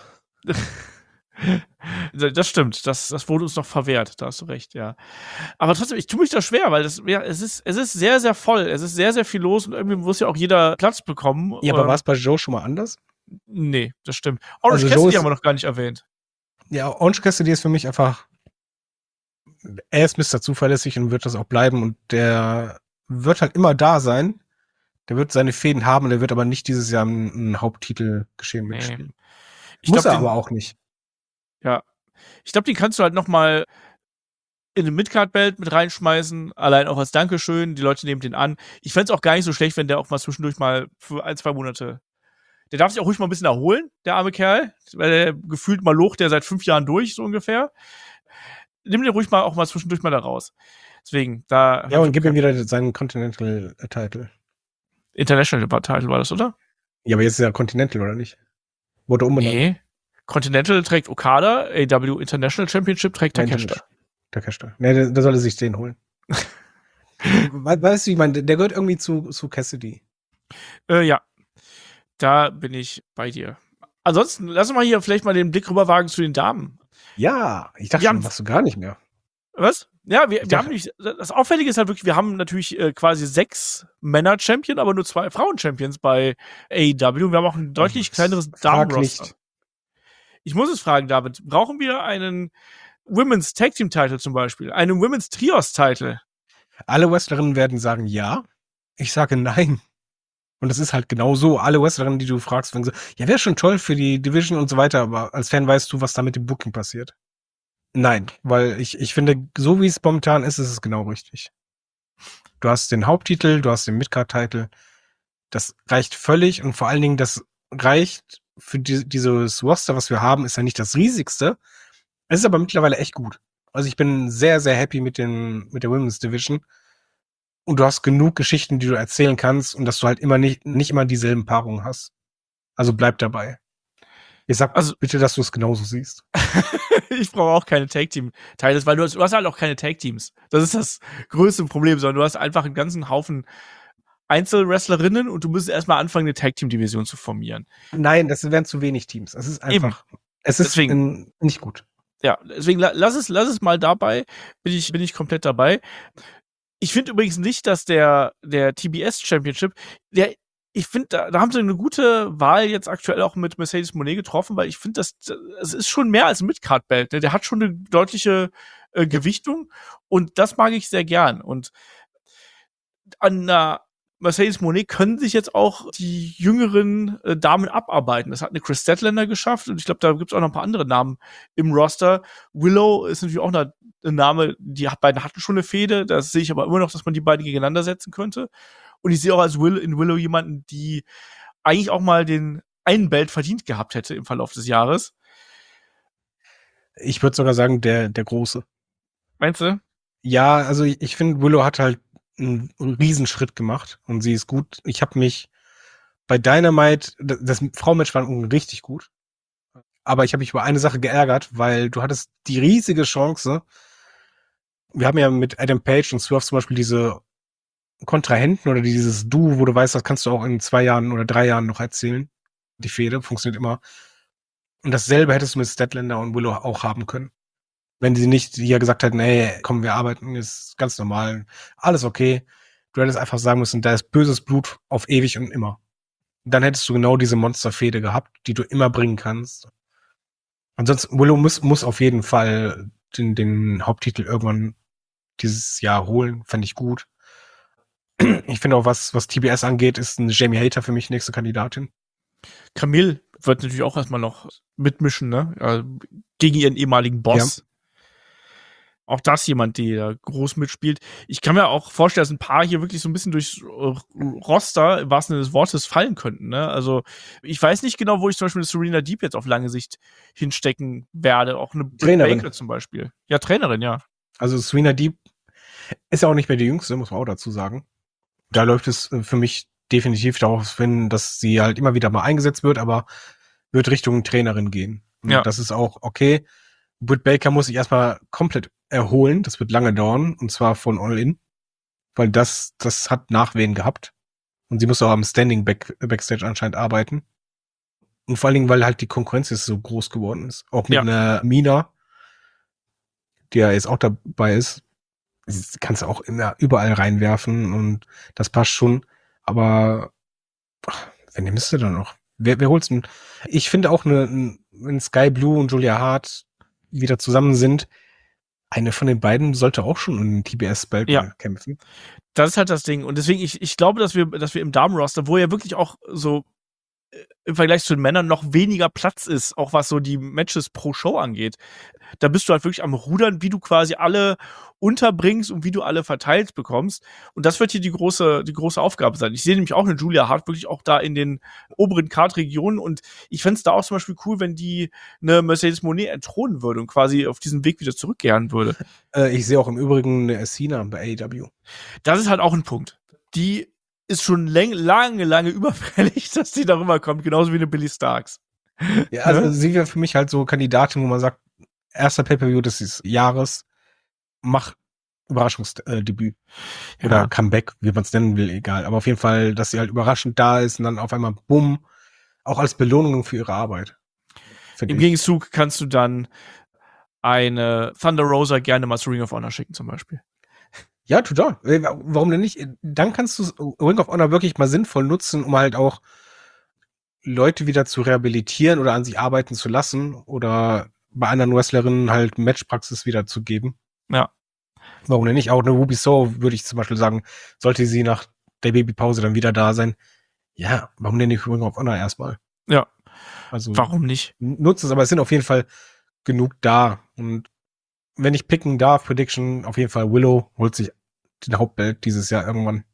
Das stimmt, das, das wurde uns noch verwehrt, da hast du recht, ja. Aber trotzdem, ich tue mich da schwer, weil das, ja, es ist, es ist sehr, sehr voll, es ist sehr, sehr viel los und irgendwie muss ja auch jeder Platz bekommen. Ja, aber Ähm, war es bei Joe schon mal anders? Nee, das stimmt. Orange Also Cassidy Joe ist- haben wir noch gar nicht erwähnt. Ja, Orange Cassidy ist für mich einfach, er ist Mister Zuverlässig und wird das auch bleiben und der wird halt immer da sein. Der wird seine Fäden haben, der wird aber nicht dieses Jahr ein, ein Haupttitelgeschehen Nee. mitspielen. Ich Muss glaub, er den, aber auch nicht. Ja. Ich glaube, den kannst du halt noch mal in den Midcard-Belt mit reinschmeißen, allein auch als Dankeschön. Die Leute nehmen den an. Ich fände es auch gar nicht so schlecht, wenn der auch mal zwischendurch mal für ein, zwei Monate. Der darf sich auch ruhig mal ein bisschen erholen, der arme Kerl. Weil der gefühlt mal locht der seit fünf Jahren durch, so ungefähr. Nimm den ruhig mal auch mal zwischendurch mal da raus. Deswegen, da. Ja, und gib ihm wieder seinen Continental-Title. International-Title war das, oder? Ja, aber jetzt ist ja Continental, oder nicht? Wurde umbenannt. Nee. Continental trägt Okada, A E W International Championship trägt Takeshita. Takeshita. Nee, der, der soll sich den holen. Weißt du, ich meine, der gehört irgendwie zu, zu Cassidy. Äh, ja. Da bin ich bei dir. Ansonsten, lass uns mal hier vielleicht mal den Blick rüberwagen zu den Damen. Ja, ich dachte Wir schon, haben- machst du gar nicht mehr. Was? Ja, wir, wir dachte- haben nämlich, das Auffällige ist halt wirklich, wir haben natürlich äh, quasi sechs Männer-Champion, aber nur zwei Frauen-Champions bei A E W. Wir haben auch ein deutlich kleineres Frag Damen-Roster. nicht. Ich muss es fragen, David, brauchen wir einen Women's Tag Team Title zum Beispiel? Einen Women's Trios Title? Alle Wrestlerinnen werden sagen ja. Ich sage nein. Und das ist halt genau so. Alle Wrestlerinnen, die du fragst, werden so, ja, wäre schon toll für die Division und so weiter, aber als Fan weißt du, was da mit dem Booking passiert. Nein, weil ich, ich finde, so wie es momentan ist, ist es genau richtig. Du hast den Haupttitel, du hast den Midcard-Titel. Das reicht völlig und vor allen Dingen, das reicht für die, dieses Roster, was wir haben, ist ja nicht das riesigste. Es ist aber mittlerweile echt gut. Also ich bin sehr, sehr happy mit den, mit der Women's Division. Und du hast genug Geschichten, die du erzählen kannst und dass du halt immer nicht, nicht immer dieselben Paarungen hast. Also bleib dabei. Ich sag Also- bitte, dass du es genauso siehst. Ich brauche auch keine Tag Team Titles, weil du hast, du hast halt auch keine Tag Teams. Das ist das größte Problem, sondern du hast einfach einen ganzen Haufen Einzelwrestlerinnen und du musst erstmal anfangen, eine Tag Team Division zu formieren. Nein, das wären zu wenig Teams. Es ist einfach, es ist Deswegen. in, nicht gut. Ja, deswegen la- lass es, lass es mal dabei. Bin ich, bin ich komplett dabei. Ich finde übrigens nicht, dass der, der T B S Championship, der, ich finde, da, da haben sie eine gute Wahl jetzt aktuell auch mit Mercedes Moné getroffen, weil ich finde, das, es ist schon mehr als ein Midcard-Belt. Ne? Der hat schon eine deutliche äh, Gewichtung und das mag ich sehr gern. Und an einer Mercedes Moné können sich jetzt auch die jüngeren äh, Damen abarbeiten. Das hat eine Chris Statlander geschafft und ich glaube, da gibt es auch noch ein paar andere Namen im Roster. Willow ist natürlich auch eine, ein Name, die beiden hatten schon eine Fehde. Da sehe ich aber immer noch, dass man die beiden gegeneinander setzen könnte. Und ich sehe auch als Will in Willow jemanden, die eigentlich auch mal den einen Belt verdient gehabt hätte im Verlauf des Jahres. Ich würde sogar sagen, der, der Große. Meinst du? Ja, also ich, ich finde, Willow hat halt einen Riesenschritt gemacht und sie ist gut. Ich habe mich bei Dynamite, das, das Frauenmatch war richtig gut, aber ich habe mich über eine Sache geärgert, weil du hattest die riesige Chance. Wir haben ja mit Adam Page und Swerve zum Beispiel diese Kontrahenten oder dieses Duo, wo du weißt, das kannst du auch in zwei Jahren oder drei Jahren noch erzählen. Die Fehde funktioniert immer. Und dasselbe hättest du mit Statlander und Willow auch haben können. Wenn sie nicht hier gesagt hätten, ey, komm, wir arbeiten, ist ganz normal, alles okay. Du hättest einfach sagen müssen, da ist böses Blut auf ewig und immer. Dann hättest du genau diese Monsterfehde gehabt, die du immer bringen kannst. Ansonsten, Willow muss, muss auf jeden Fall den, den Haupttitel irgendwann dieses Jahr holen, fände ich gut. Ich finde auch, was, was T B S angeht, ist ein Jamie Hater für mich nächste Kandidatin. Camille wird natürlich auch erstmal noch mitmischen, ne? Ja, gegen ihren ehemaligen Boss. Ja. Auch das jemand, der groß mitspielt. Ich kann mir auch vorstellen, dass ein paar hier wirklich so ein bisschen durchs Roster im wahrsten Sinne des Wortes fallen könnten. Ne? Also ich weiß nicht genau, wo ich zum Beispiel eine Serena Deep jetzt auf lange Sicht hinstecken werde. Auch eine Trainerin Baker zum Beispiel. Ja, Trainerin, ja. Also Serena Deep ist ja auch nicht mehr die Jüngste, muss man auch dazu sagen. Da läuft es für mich definitiv darauf hin, dass sie halt immer wieder mal eingesetzt wird, aber wird Richtung Trainerin gehen. Und ja. Das ist auch okay. Britt Baker muss sich erstmal komplett erholen. Das wird lange dauern. Und zwar von All In. Weil das, das hat Nachwehen gehabt. Und sie muss auch am Standing Back, Backstage anscheinend arbeiten. Und vor allen Dingen, weil halt die Konkurrenz jetzt so groß geworden ist. Auch mit ja. einer Mina, die ja jetzt auch dabei ist. Das kannst du auch immer überall reinwerfen. Und das passt schon. Aber ach, wer nimmst du da noch? Wer, wer holt's denn? Ich finde auch, eine, wenn Sky Blue und Julia Hart wieder zusammen sind, eine von den beiden sollte auch schon um den T B S-Belt ja. kämpfen. Das ist halt das Ding. Und deswegen, ich, ich glaube, dass wir, dass wir im Damenroster, wo ja wirklich auch so im Vergleich zu den Männern noch weniger Platz ist, auch was so die Matches pro Show angeht. Da bist du halt wirklich am Rudern, wie du quasi alle unterbringst und wie du alle verteilt bekommst. Und das wird hier die große, die große Aufgabe sein. Ich sehe nämlich auch eine Julia Hart wirklich auch da in den oberen Card-Regionen und ich fände es da auch zum Beispiel cool, wenn die eine Mercedes Moné entthronen würde und quasi auf diesen Weg wieder zurückkehren würde. Äh, ich sehe auch im Übrigen eine Cena bei A E W. Das ist halt auch ein Punkt. Die ist schon läng- lange, lange überfällig, dass die darüber kommt, genauso wie eine Billy Starks. Ja, also sie wäre für mich halt so Kandidatin, wo man sagt, erster Pay-Per-View des Jahres, mach Überraschungsdebüt. Ja. Oder Comeback, wie man es nennen will, egal. Aber auf jeden Fall, dass sie halt überraschend da ist und dann auf einmal bumm, auch als Belohnung für ihre Arbeit. Im ich. Gegenzug kannst du dann eine Thunder Rosa gerne mal zu Ring of Honor schicken, zum Beispiel. Ja, total. Warum denn nicht? Dann kannst du Ring of Honor wirklich mal sinnvoll nutzen, um halt auch Leute wieder zu rehabilitieren oder an sich arbeiten zu lassen oder bei anderen Wrestlerinnen halt Matchpraxis wieder zu geben. Ja. Warum denn nicht? Auch eine Ruby Soho würde ich zum Beispiel sagen, sollte sie nach der Babypause dann wieder da sein. Ja, warum denn nicht Ring of Honor erstmal? Ja. Also warum nicht? Nutzt es, aber es sind auf jeden Fall genug da. Und wenn ich picken darf, Prediction, auf jeden Fall Willow holt sich den Hauptbelt dieses Jahr irgendwann.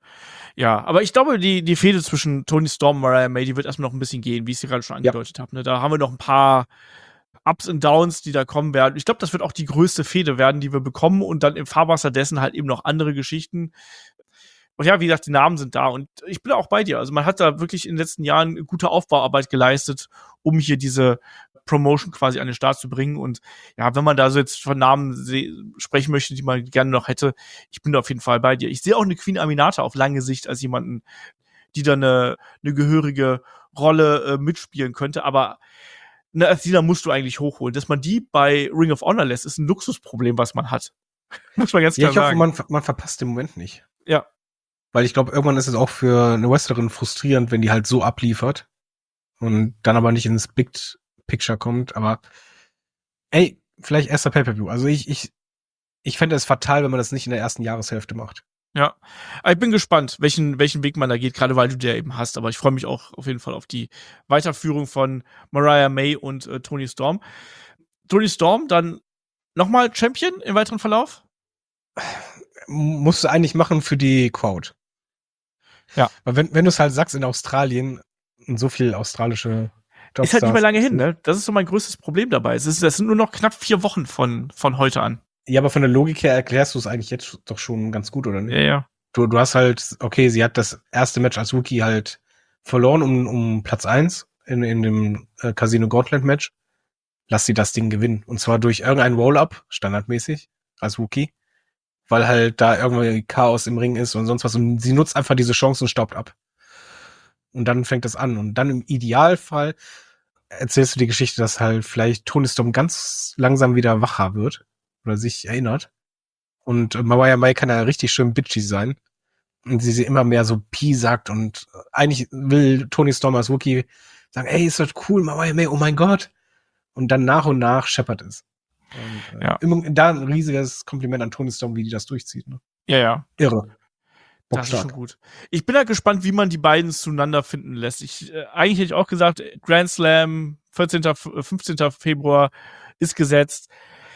Ja, aber ich glaube, die, die Fehde zwischen Toni Storm und Mariah May, die wird erstmal noch ein bisschen gehen, wie ich sie gerade schon angedeutet ja. habe. Ne? Da haben wir noch ein paar Ups und Downs, die da kommen werden. Ich glaube, das wird auch die größte Fehde werden, die wir bekommen und dann im Fahrwasser dessen halt eben noch andere Geschichten. Und ja, wie gesagt, die Namen sind da und ich bin auch bei dir. Also man hat da wirklich in den letzten Jahren gute Aufbauarbeit geleistet, um hier diese Promotion quasi an den Start zu bringen. Und ja, wenn man da so jetzt von Namen sprechen möchte, die man gerne noch hätte, ich bin da auf jeden Fall bei dir. Ich sehe auch eine Queen Aminata auf lange Sicht als jemanden, die da eine, eine gehörige Rolle äh, mitspielen könnte. Aber eine Athena musst du eigentlich hochholen. Dass man die bei Ring of Honor lässt, ist ein Luxusproblem, was man hat. Muss man ganz klar sagen. Ja, ich hoffe, man, man verpasst den Moment nicht. Ja. Weil ich glaube, irgendwann ist es auch für eine Wrestlerin frustrierend, wenn die halt so abliefert und dann aber nicht ins Big Picture kommt. Aber ey, vielleicht erster Pay-Per-View. Also ich, ich, ich fände es fatal, wenn man das nicht in der ersten Jahreshälfte macht. Ja, ich bin gespannt, welchen, welchen Weg man da geht, gerade weil du der eben hast. Aber ich freue mich auch auf jeden Fall auf die Weiterführung von Mariah May und äh, Toni Storm. Toni Storm dann nochmal Champion im weiteren Verlauf? Musst du eigentlich machen für die Crowd. Ja. Weil wenn, wenn du es halt sagst in Australien und so viel australische Jobstars, ist halt nicht mehr lange hin, ne? Das ist so mein größtes Problem dabei. Es ist, das sind nur noch knapp vier Wochen von, von heute an. Ja, aber von der Logik her erklärst du es eigentlich jetzt doch schon ganz gut, oder nicht? Ja, ja. Du, du hast halt, okay, sie hat das erste Match als Rookie halt verloren um, um Platz eins in, in dem äh, Casino Gauntlet Match. Lass sie das Ding gewinnen. Und zwar durch irgendein Roll-Up, standardmäßig, als Rookie. Weil halt da irgendwie Chaos im Ring ist und sonst was. Und sie nutzt einfach diese Chance und staubt ab. Und dann fängt das an. Und dann im Idealfall erzählst du die Geschichte, dass halt vielleicht Toni Storm ganz langsam wieder wacher wird. Oder sich erinnert. Und Mariah May kann ja richtig schön bitchy sein. Und sie sie immer mehr so Pi sagt. Und eigentlich will Toni Storm als Rookie sagen, ey, ist das cool, Mariah May, oh mein Gott. Und dann nach und nach scheppert es. Und, äh, ja. immer, da ein riesiges Kompliment an Toni Storm, wie die das durchzieht. Ne? Ja, ja. Irre. Bock das stark. Ist schon gut. Ich bin halt gespannt, wie man die beiden zueinander finden lässt. Ich, äh, eigentlich hätte ich auch gesagt, Grand Slam, vierzehnten, fünfzehnten Februar ist gesetzt.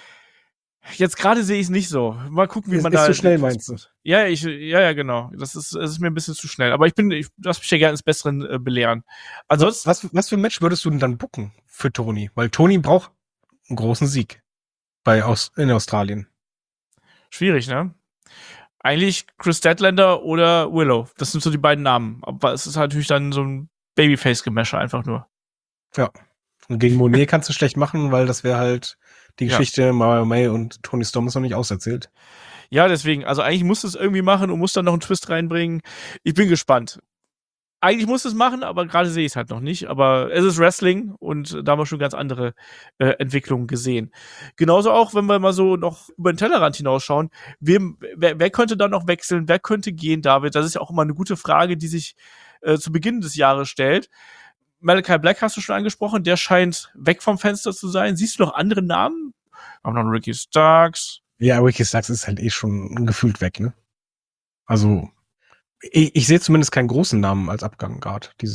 Jetzt gerade sehe ich es nicht so. Mal gucken, wie ist, man ist da. Ist zu schnell, meinst du? Ja, ich, ja, ja, genau. Das ist, das ist mir ein bisschen zu schnell. Aber ich bin, ich lass mich ja gerne ins Besseren äh, belehren. Ansonsten. Was, was für ein Match würdest du denn dann booken für Toni? Weil Toni braucht einen großen Sieg bei Aus, in Australien. Schwierig, ne? Eigentlich Chris Statlander oder Willow. Das sind so die beiden Namen. Aber es ist halt natürlich dann so ein Babyface-Gemäsche einfach nur. Ja. Und gegen Monet kannst du schlecht machen, weil das wäre halt die Geschichte ja. Mariah May und Toni Storm ist noch nicht auserzählt. Ja, deswegen. Also eigentlich musst du es irgendwie machen und musst dann noch einen Twist reinbringen. Ich bin gespannt. Eigentlich musst du es machen, aber gerade sehe ich es halt noch nicht. Aber es ist Wrestling und da haben wir schon ganz andere äh, Entwicklungen gesehen. Genauso auch, wenn wir mal so noch über den Tellerrand hinausschauen. Wem, wer, wer könnte da noch wechseln? Wer könnte gehen, David? Das ist ja auch immer eine gute Frage, die sich äh, zu Beginn des Jahres stellt. Malachi Black hast du schon angesprochen. Der scheint weg vom Fenster zu sein. Siehst du noch andere Namen? Wir haben noch einen Ricky Starks. Ja, Ricky Starks ist halt eh schon gefühlt weg, ne? Also Ich, ich sehe zumindest keinen großen Namen als Abgang gerade dieses Jahr.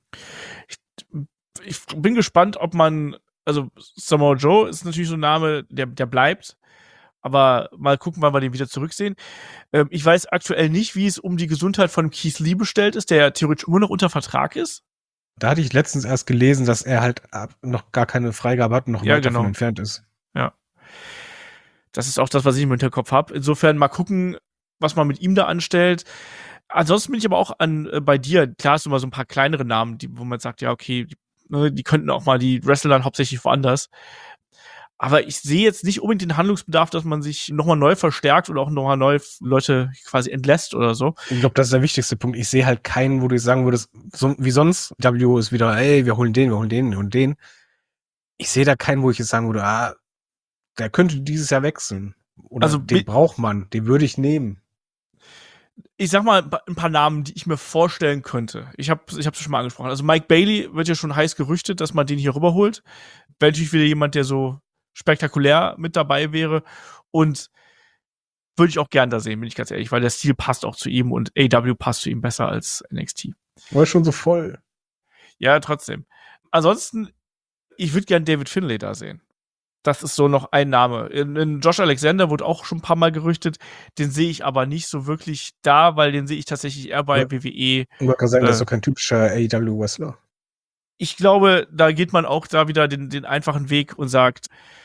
Ich, ich bin gespannt, ob man, also Samoa Joe ist natürlich so ein Name, der, der bleibt. Aber mal gucken, wann wir den wieder zurücksehen. Ähm, ich weiß aktuell nicht, wie es um die Gesundheit von Keith Lee bestellt ist, der ja theoretisch immer noch unter Vertrag ist. Da hatte ich letztens erst gelesen, dass er halt noch gar keine Freigabe hat und noch Ja, weit genau. davon entfernt ist. Ja. Das ist auch das, was ich im Hinterkopf habe. Insofern mal gucken, was man mit ihm da anstellt. Ansonsten bin ich aber auch an äh, bei dir. Klar hast du mal so ein paar kleinere Namen, die, wo man sagt, ja, okay, die, ne, die könnten auch mal, die wresteln dann hauptsächlich woanders. Aber ich sehe jetzt nicht unbedingt den Handlungsbedarf, dass man sich nochmal neu verstärkt oder auch nochmal neu Leute quasi entlässt oder so. Ich glaube, das ist der wichtigste Punkt. Ich sehe halt keinen, wo du sagen würdest, so, wie sonst, W ist wieder, ey, wir holen den, wir holen den und den. Ich sehe da keinen, wo ich jetzt sagen würde, ah, der könnte dieses Jahr wechseln. Oder Also, den braucht man, den würde ich nehmen. Ich sag mal ein paar Namen, die ich mir vorstellen könnte. Ich habe ich hab's schon mal angesprochen. Also Mike Bailey wird ja schon heiß gerüchtet, dass man den hier rüberholt. Wäre natürlich wieder jemand, der so spektakulär mit dabei wäre. Und würde ich auch gern da sehen, bin ich ganz ehrlich, weil der Stil passt auch zu ihm und A E W passt zu ihm besser als N X T. War schon so voll. Ja, trotzdem. Ansonsten, ich würde gern David Finlay da sehen. Das ist so noch ein Name. In, in Josh Alexander wurde auch schon ein paar Mal gerüchtet. Den sehe ich aber nicht so wirklich da, weil den sehe ich tatsächlich eher bei ja. W W E. Ich wollte gerade sagen, äh, das ist doch kein typischer A E W-Wrestler. Ich glaube, da geht man auch da wieder den, den einfachen Weg und sagt,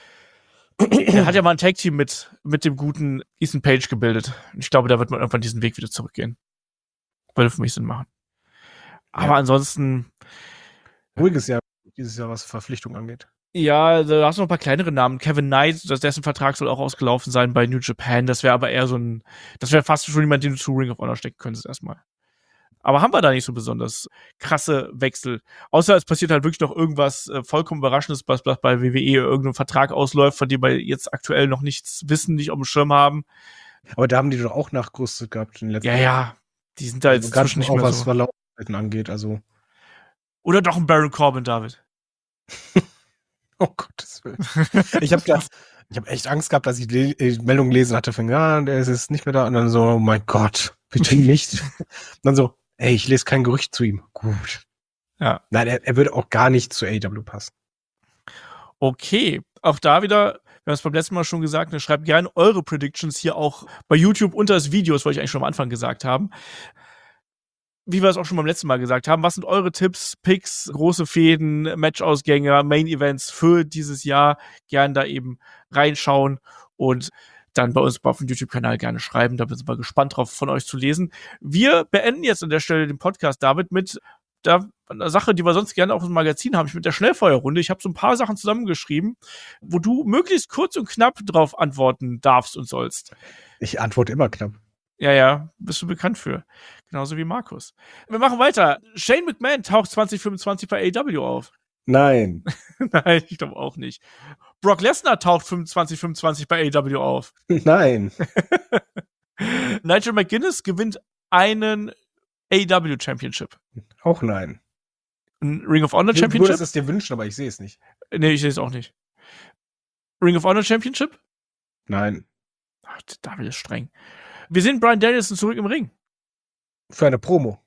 er hat ja mal ein Tag-Team mit, mit dem guten Ethan Page gebildet. Und ich glaube, da wird man irgendwann diesen Weg wieder zurückgehen. Würde für mich Sinn machen. Aber Ja. ansonsten. Ruhiges Jahr, dieses Jahr, was Verpflichtung angeht. Ja, da hast du noch ein paar kleinere Namen. Kevin Knight, dessen Vertrag soll auch ausgelaufen sein bei New Japan. Das wäre aber eher so ein, das wäre fast schon jemand, den du zu Ring of Honor stecken könntest erstmal. Aber haben wir da nicht so besonders krasse Wechsel. Außer es passiert halt wirklich noch irgendwas äh, vollkommen Überraschendes, was, was bei W W E irgendein Vertrag ausläuft, von dem wir jetzt aktuell noch nichts wissen, nicht auf dem Schirm haben. Aber da haben die doch auch nachgerüstet gehabt in den letzten Ja, ja. Die sind da also jetzt gerade zwischen nicht auch mehr was so. Verlaufzeiten angeht, also. Oder doch ein Baron Corbin, David. Oh Gottes Willen. Ich habe da, ich habe echt Angst gehabt, dass ich die Le- Meldung gelesen hatte von, ja, der ist jetzt nicht mehr da. Und dann so, oh mein Gott, bitte nicht. Und dann so, ey, ich lese kein Gerücht zu ihm. Gut. Ja. Nein, er, er würde auch gar nicht zu A E W passen. Okay, auch da wieder, wir haben es beim letzten Mal schon gesagt, ne, schreibt gerne eure Predictions hier auch bei YouTube unter das Video, das wollte ich eigentlich schon am Anfang gesagt haben. Wie wir es auch schon beim letzten Mal gesagt haben, was sind eure Tipps, Picks, große Fäden, Matchausgänge, Main-Events für dieses Jahr? Gern da eben reinschauen und dann bei uns auf dem YouTube-Kanal gerne schreiben. Da sind wir gespannt drauf, von euch zu lesen. Wir beenden jetzt an der Stelle den Podcast, David, mit der, einer Sache, die wir sonst gerne auch im Magazin haben, mit der Schnellfeuerrunde. Ich habe so ein paar Sachen zusammengeschrieben, wo du möglichst kurz und knapp drauf antworten darfst und sollst. Ich antworte immer knapp. Ja, ja, bist du bekannt für. Genauso wie Markus. Wir machen weiter. Shane McMahon taucht zwanzig fünfundzwanzig bei A E W auf. Nein. Nein, ich glaube auch nicht. Brock Lesnar taucht zwanzig fünfundzwanzig bei A E W auf. Nein. Nigel McGuinness gewinnt einen A E W Championship. Auch nein. Ein Ring of Honor Du Championship? würdest es dir wünschen, aber ich sehe es nicht. Nee, ich sehe es auch nicht. Ring of Honor Championship? Nein. Ach, David ist streng. Wir sehen Bryan Danielson zurück im Ring. Für eine Promo.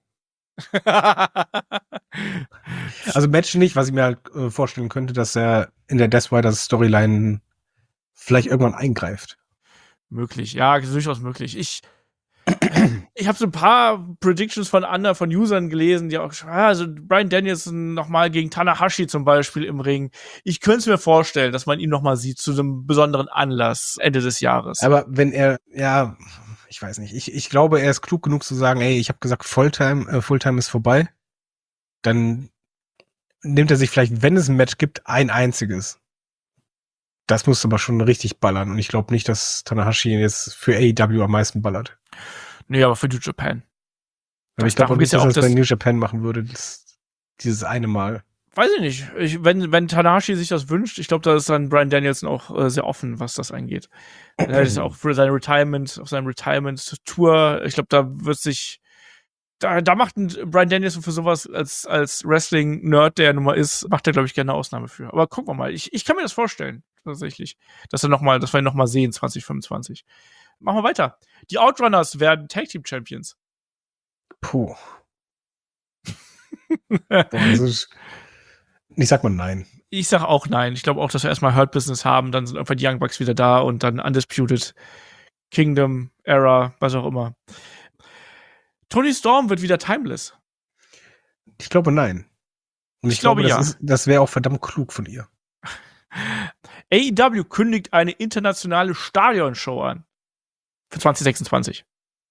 Also Match nicht, was ich mir halt äh, vorstellen könnte, dass er in der Death Riders Storyline vielleicht irgendwann eingreift. Möglich, ja, durchaus möglich. Ich ich habe so ein paar Predictions von anderen, von Usern gelesen, die auch, also Bryan Danielson nochmal gegen Tanahashi zum Beispiel im Ring. Ich könnte es mir vorstellen, dass man ihn nochmal sieht zu einem besonderen Anlass Ende des Jahres. Aber wenn er, ja, ich weiß nicht, ich, ich glaube, er ist klug genug zu sagen, ey, ich habe gesagt, Fulltime, äh, Fulltime ist vorbei. Dann nimmt er sich vielleicht, wenn es ein Match gibt, ein einziges. Das muss aber schon richtig ballern. Und ich glaube nicht, dass Tanahashi jetzt für A E W am meisten ballert. Nee, aber für New Japan. Aber ich glaube auch nicht, dass er das bei New Japan machen würde, das, dieses eine Mal. Weiß ich nicht. Ich, wenn, wenn Tanahashi sich das wünscht, ich glaube, da ist dann Bryan Danielson auch äh, sehr offen, was das angeht. Er ist auch für sein Retirement, auf seinem Retirement-Tour. Ich glaube, da wird sich, da, da macht ein Bryan Danielson für sowas als, als Wrestling-Nerd, der er nun mal ist, macht er, glaube ich, gerne eine Ausnahme für. Aber gucken wir mal. Ich, ich kann mir das vorstellen, tatsächlich. Dass er noch mal, dass wir ihn noch mal sehen, zwanzig fünfundzwanzig. Machen wir weiter. Die Outrunners werden Tag Team Champions. Puh. Boah, das ist, ich sag mal nein. Ich sag auch nein. Ich glaube auch, dass wir erstmal Hurt Business haben, dann sind irgendwann die Young Bucks wieder da und dann Undisputed Kingdom, Era, was auch immer. Tony Storm wird wieder timeless. Ich glaube nein. Und ich, Ich glaube, glaube, ja. das, ist- das wäre auch verdammt klug von ihr. A E W kündigt eine internationale Stadionshow an. Für zwanzig sechsundzwanzig.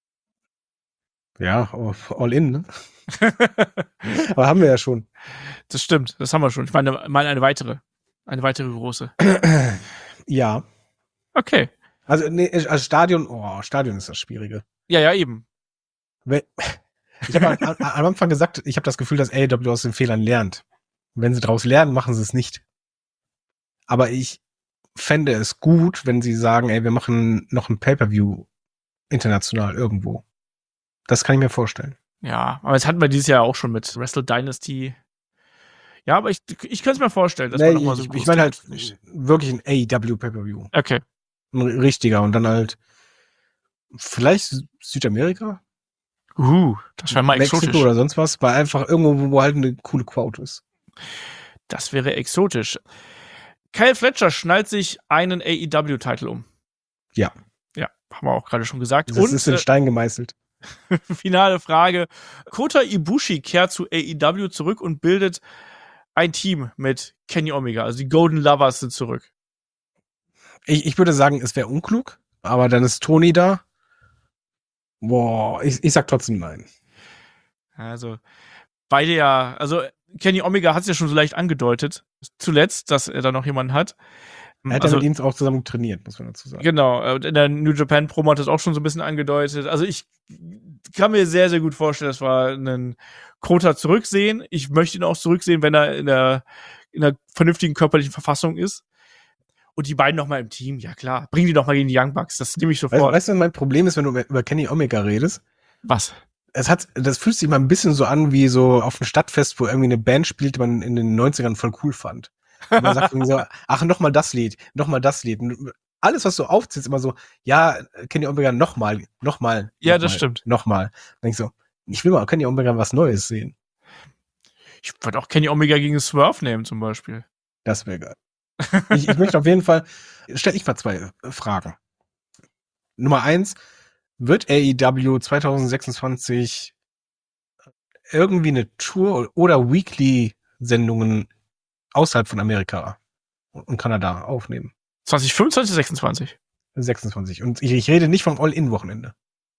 Ja, all in, ne? Aber haben wir ja schon. Das stimmt, das haben wir schon. Ich meine, meine eine weitere. Eine weitere große. Ja. Okay. Also, nee, als Stadion, oh, Stadion ist das Schwierige. Ja, ja, eben. Wenn- Ich habe am, am- am Anfang gesagt, ich habe das Gefühl, dass A E W aus den Fehlern lernt. Und wenn sie daraus lernen, machen sie es nicht. Aber ich fände es gut, wenn sie sagen, ey, wir machen noch ein Pay-Per-View international irgendwo. Das kann ich mir vorstellen. Ja, aber das hatten wir dieses Jahr auch schon mit Wrestle Dynasty. Ja, aber ich, ich kann es mir vorstellen, dass Nee, man nochmal so ich groß ich meine halt nicht. wirklich ein A E W Pay-Per-View. Okay. Ein richtiger. Und dann halt vielleicht Sü- Südamerika? Uh, das wäre mal Mexiko exotisch. oder sonst was, weil einfach irgendwo, wo halt eine coole Crowd ist. Das wäre exotisch. Kyle Fletcher schnallt sich einen A E W-Titel um. Ja. Ja, haben wir auch gerade schon gesagt. Das Und ist in äh, Stein gemeißelt. finale Frage. Kota Ibushi kehrt zu A E W zurück und bildet ein Team mit Kenny Omega. Also die Golden Lovers sind zurück. Ich, ich würde sagen, es wäre unklug, aber dann ist Tony da. Boah, ich, ich sag trotzdem nein. Also beide ja, also Kenny Omega hat es ja schon so leicht angedeutet, zuletzt, dass er da noch jemanden hat. Er hat also, ja mit ihm auch zusammen trainiert, muss man dazu sagen. Genau, und in der New Japan Promo hat das auch schon so ein bisschen angedeutet. Also ich kann mir sehr, sehr gut vorstellen, dass wir einen Kota zurücksehen. Ich möchte ihn auch zurücksehen, wenn er in der, in der vernünftigen körperlichen Verfassung ist. Und die beiden nochmal im Team, ja klar. Bring die doch mal gegen die Young Bucks, das nehme ich Weißt, sofort. weißt du, mein Problem ist, wenn du über Kenny Omega redest? Was? Es hat, das fühlt sich mal ein bisschen so an wie so auf einem Stadtfest, wo irgendwie eine Band spielt, die man in den neunzigern voll cool fand. Und man sagt irgendwie so, ach, nochmal das Lied, nochmal das Lied. Und alles, was du aufziehst, immer so, ja, Kenny Omega nochmal, nochmal. Ja, das stimmt. Nochmal. Dann denk ich so, ich will mal Kenny Omega was Neues sehen. Ich würde auch Kenny Omega gegen Swerve nehmen, zum Beispiel. Das wäre geil. ich, ich möchte auf jeden Fall, stell ich mal zwei Fragen. Nummer eins, wird A E W zwanzig sechsundzwanzig irgendwie eine Tour oder Weekly-Sendungen außerhalb von Amerika und Kanada aufnehmen? zwanzig fünfundzwanzig, sechsundzwanzig. sechsundzwanzig. Und ich, ich rede nicht vom All-In-Wochenende.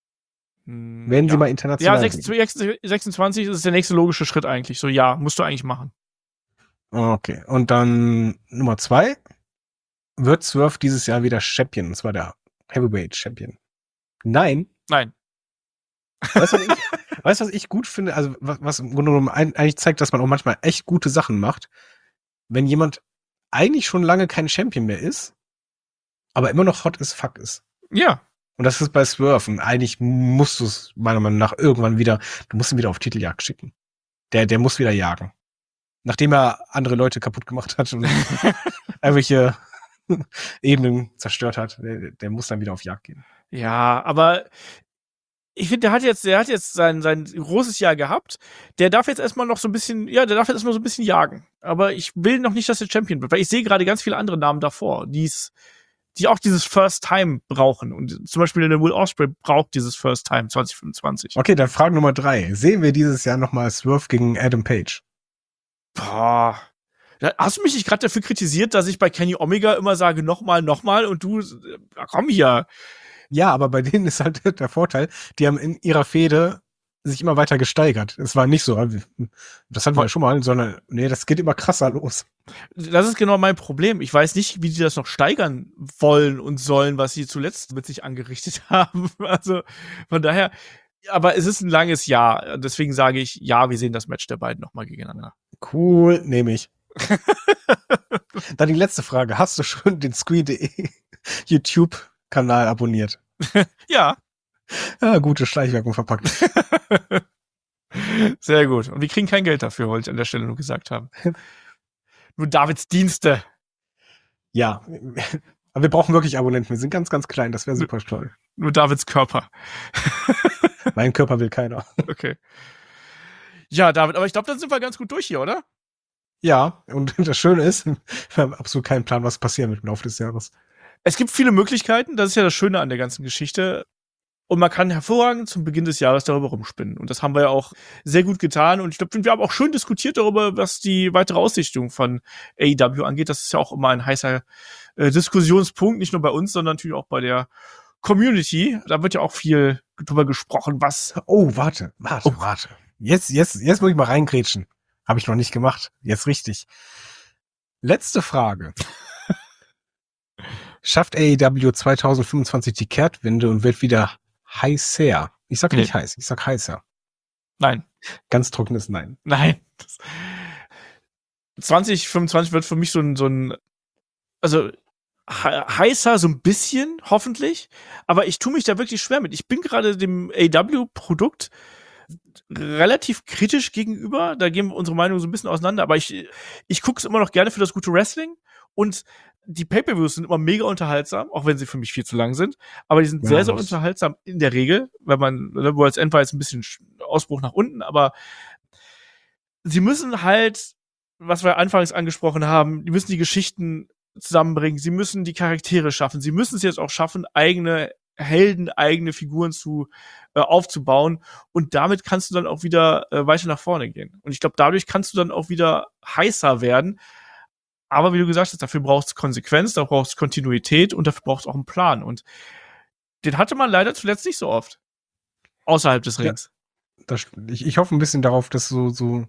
Hm, Werden ja. sie mal international Ja, sehen. sechsundzwanzig ist der nächste logische Schritt eigentlich. So, ja, musst du eigentlich machen. Okay. Und dann Nummer zwei, wird Swerve dieses Jahr wieder Champion, und zwar der Heavyweight Champion? Nein. Nein. Weißt du, was ich, weißt, was ich gut finde? Also, was, was im Grunde genommen ein- eigentlich zeigt, dass man auch manchmal echt gute Sachen macht, wenn jemand eigentlich schon lange kein Champion mehr ist, aber immer noch hot as fuck ist. Ja. Und das ist bei Swerve. Und eigentlich musst du es meiner Meinung nach irgendwann wieder, du musst ihn wieder auf Titeljagd schicken. Der, der muss wieder jagen. Nachdem er andere Leute kaputt gemacht hat und irgendwelche Ebenen zerstört hat, der, der muss dann wieder auf Jagd gehen. Ja, aber ich finde, der hat jetzt, der hat jetzt sein, sein großes Jahr gehabt. Der darf jetzt erstmal noch so ein bisschen, ja, der darf jetzt erstmal so ein bisschen jagen. Aber ich will noch nicht, dass der Champion wird, weil ich sehe gerade ganz viele andere Namen davor, die's, die auch dieses First Time brauchen. Und zum Beispiel der Will Ospreay braucht dieses First Time zwanzig fünfundzwanzig. Okay, dann Frage Nummer drei. Sehen wir dieses Jahr nochmal Swerve gegen Adam Page? Boah. Da- Hast du mich nicht gerade dafür kritisiert, dass ich bei Kenny Omega immer sage, nochmal, nochmal und du, ja, komm hier. Ja, aber bei denen ist halt der Vorteil, die haben in ihrer Fehde sich immer weiter gesteigert. Es war nicht so, das hatten wir ja schon mal, sondern nee, das geht immer krasser los. Das ist genau mein Problem. Ich weiß nicht, wie die das noch steigern wollen und sollen, was sie zuletzt mit sich angerichtet haben. Also von daher, aber es ist ein langes Jahr. Deswegen sage ich, ja, wir sehen das Match der beiden nochmal gegeneinander. Cool, nehme ich. Dann die letzte Frage. Hast du schon den Screen punkt de YouTube-Kanal abonniert? Ja, Ja, gute Schleichwerbung verpackt. sehr gut. Und wir kriegen kein Geld dafür, wollte ich an der Stelle nur gesagt haben. Nur Davids Dienste. Ja, aber wir brauchen wirklich Abonnenten. Wir sind ganz, ganz klein. Das wäre super toll. Nur Davids Körper. Mein Körper will keiner. Okay. Ja, David, aber ich glaube, dann sind wir ganz gut durch hier, oder? Ja, und das Schöne ist, wir haben absolut keinen Plan, was passieren wird im Laufe des Jahres. Es gibt viele Möglichkeiten, das ist ja das Schöne an der ganzen Geschichte. Und man kann hervorragend zum Beginn des Jahres darüber rumspinnen. Und das haben wir ja auch sehr gut getan. Und ich glaube, wir haben auch schön diskutiert darüber, was die weitere Ausrichtung von A E W angeht. Das ist ja auch immer ein heißer äh, Diskussionspunkt, nicht nur bei uns, sondern natürlich auch bei der Community. Da wird ja auch viel drüber gesprochen, was. Oh, warte, warte, Oh. warte. Jetzt, jetzt, jetzt muss ich mal reingrätschen. Habe ich noch nicht gemacht. Jetzt richtig. Letzte Frage. Schafft A E W zwanzig fünfundzwanzig die Kehrtwende und wird wieder heißer? Ich sag nicht Nee. heiß, ich sag heißer. Nein, Ganz trockenes Nein. nein. zwanzig fünfundzwanzig wird für mich so ein, so ein, also he- heißer so ein bisschen, hoffentlich. Aber ich tue mich da wirklich schwer mit. Ich bin gerade dem A E W-Produkt relativ kritisch gegenüber. Da gehen unsere Meinungen so ein bisschen auseinander. Aber ich, ich gucke es immer noch gerne für das gute Wrestling. Und die Pay-Per-Views sind immer mega unterhaltsam, auch wenn sie für mich viel zu lang sind. Aber die sind Ja, sehr, sehr muss. unterhaltsam in der Regel. Wenn man, ne, World's End war jetzt ein bisschen Sch- Ausbruch nach unten, aber sie müssen halt, was wir anfangs angesprochen haben, die müssen die Geschichten zusammenbringen, sie müssen die Charaktere schaffen, sie müssen es jetzt auch schaffen, eigene Helden, eigene Figuren zu äh, aufzubauen und damit kannst du dann auch wieder äh, weiter nach vorne gehen. Und ich glaube, dadurch kannst du dann auch wieder heißer werden. Aber wie du gesagt hast, dafür brauchst du Konsequenz, da brauchst du Kontinuität und dafür brauchst du auch einen Plan. Und den hatte man leider zuletzt nicht so oft. Außerhalb des Ja. Rings. Das, ich, ich hoffe ein bisschen darauf, dass so, so.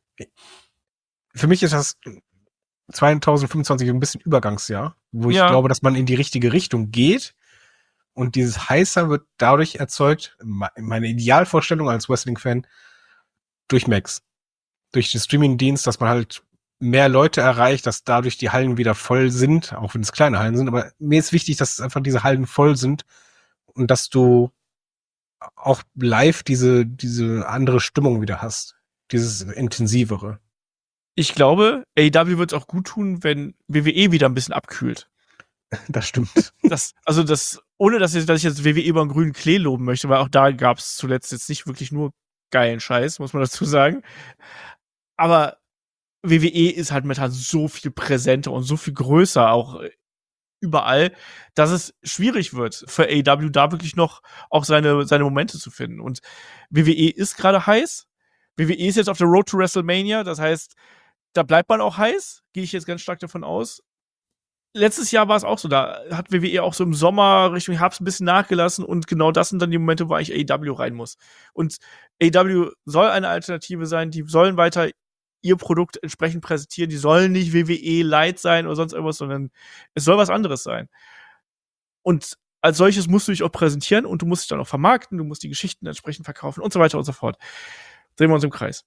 Für mich ist das zwanzig fünfundzwanzig ein bisschen Übergangsjahr, wo ich Ja. glaube, dass man in die richtige Richtung geht. Und dieses Heißer wird dadurch erzeugt, me- meine Idealvorstellung als Wrestling-Fan, durch Max. Durch den Streaming-Dienst, dass man halt mehr Leute erreicht, dass dadurch die Hallen wieder voll sind, auch wenn es kleine Hallen sind. Aber mir ist wichtig, dass einfach diese Hallen voll sind und dass du auch live diese, diese andere Stimmung wieder hast. Dieses intensivere. Ich glaube, A E W wird es auch gut tun, wenn W W E wieder ein bisschen abkühlt. Das stimmt. Das, also das, ohne dass ich, dass ich jetzt W W E über den grünen Klee loben möchte, weil auch da gab es zuletzt jetzt nicht wirklich nur geilen Scheiß, muss man dazu sagen. Aber W W E ist halt momentan so viel präsenter und so viel größer auch überall, dass es schwierig wird für A E W da wirklich noch auch seine, seine Momente zu finden. Und W W E ist gerade heiß. W W E ist jetzt auf der Road to WrestleMania, das heißt, da bleibt man auch heiß, gehe ich jetzt ganz stark davon aus. Letztes Jahr war es auch so, da hat W W E auch so im Sommer Richtung Herbst ein bisschen nachgelassen und genau das sind dann die Momente, wo eigentlich A E W rein muss. Und A E W soll eine Alternative sein, die sollen weiter ihr Produkt entsprechend präsentieren, die sollen nicht W W E Light sein oder sonst irgendwas, sondern es soll was anderes sein. Und als solches musst du dich auch präsentieren und du musst dich dann auch vermarkten, du musst die Geschichten entsprechend verkaufen und so weiter und so fort. Drehen wir uns im Kreis.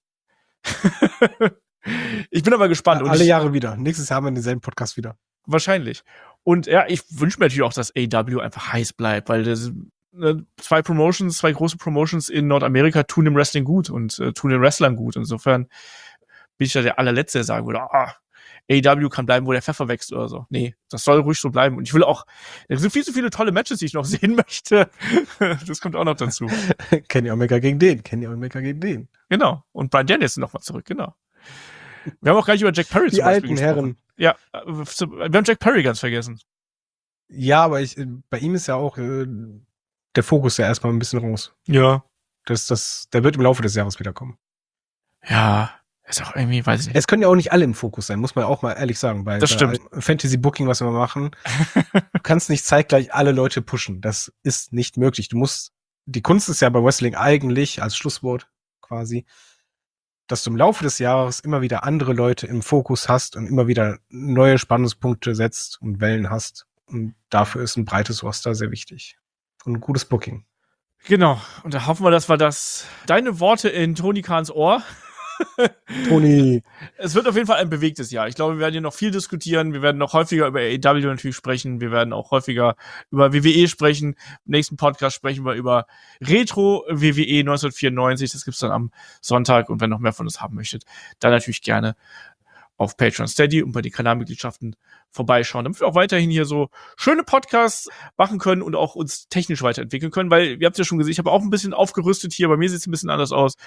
Ich bin aber gespannt. und Alle ich, Jahre wieder. Nächstes Jahr haben wir denselben Podcast wieder. Wahrscheinlich. Und ja, ich wünsche mir natürlich auch, dass A E W einfach heiß bleibt, weil das, ne, zwei Promotions, zwei große Promotions in Nordamerika tun dem Wrestling gut und äh, tun den Wrestlern gut. Insofern bin ich da der allerletzte, der sagen würde, ah, A E W kann bleiben, wo der Pfeffer wächst oder so. Nee, das soll ruhig so bleiben. Und ich will auch, es sind viel zu viele tolle Matches, die ich noch sehen möchte. Das kommt auch noch dazu. Kenny Omega gegen den, Kenny Omega gegen den. Genau. Und Bryan Danielson noch mal zurück, genau. Wir haben auch gar nicht über Jack Perry Die zum Beispiel alten gesprochen. Herren. Ja, äh, wir haben Jack Perry ganz vergessen. Ja, aber ich, bei ihm ist ja auch äh, der Fokus ja erstmal ein bisschen raus. Ja. Das, das, der wird im Laufe des Jahres wiederkommen. Ja, ist auch irgendwie, weiß ich nicht. Es können ja auch nicht alle im Fokus sein, muss man auch mal ehrlich sagen. Bei Das stimmt. Fantasy Booking, was wir machen, du kannst nicht zeitgleich alle Leute pushen. Das ist nicht möglich. Du musst, die Kunst ist ja bei Wrestling eigentlich als Schlusswort quasi, dass du im Laufe des Jahres immer wieder andere Leute im Fokus hast und immer wieder neue Spannungspunkte setzt und Wellen hast. Und dafür ist ein breites Roster sehr wichtig. Und ein gutes Booking. Genau. Und da hoffen wir, dass wir das, deine Worte in Tony Kahns Ohr. Toni. Es wird auf jeden Fall ein bewegtes Jahr. Ich glaube, wir werden hier noch viel diskutieren. Wir werden noch häufiger über A E W natürlich sprechen. Wir werden auch häufiger über W W E sprechen. Im nächsten Podcast sprechen wir über Retro W W E neunzehnhundertvierundneunzig. Das gibt's dann am Sonntag. Und wenn noch mehr von uns haben möchtet, dann natürlich gerne auf Patreon Steady und bei den Kanalmitgliedschaften vorbeischauen, damit wir auch weiterhin hier so schöne Podcasts machen können und auch uns technisch weiterentwickeln können, weil, ihr habt ja schon gesehen, ich habe auch ein bisschen aufgerüstet hier, bei mir sieht es ein bisschen anders aus.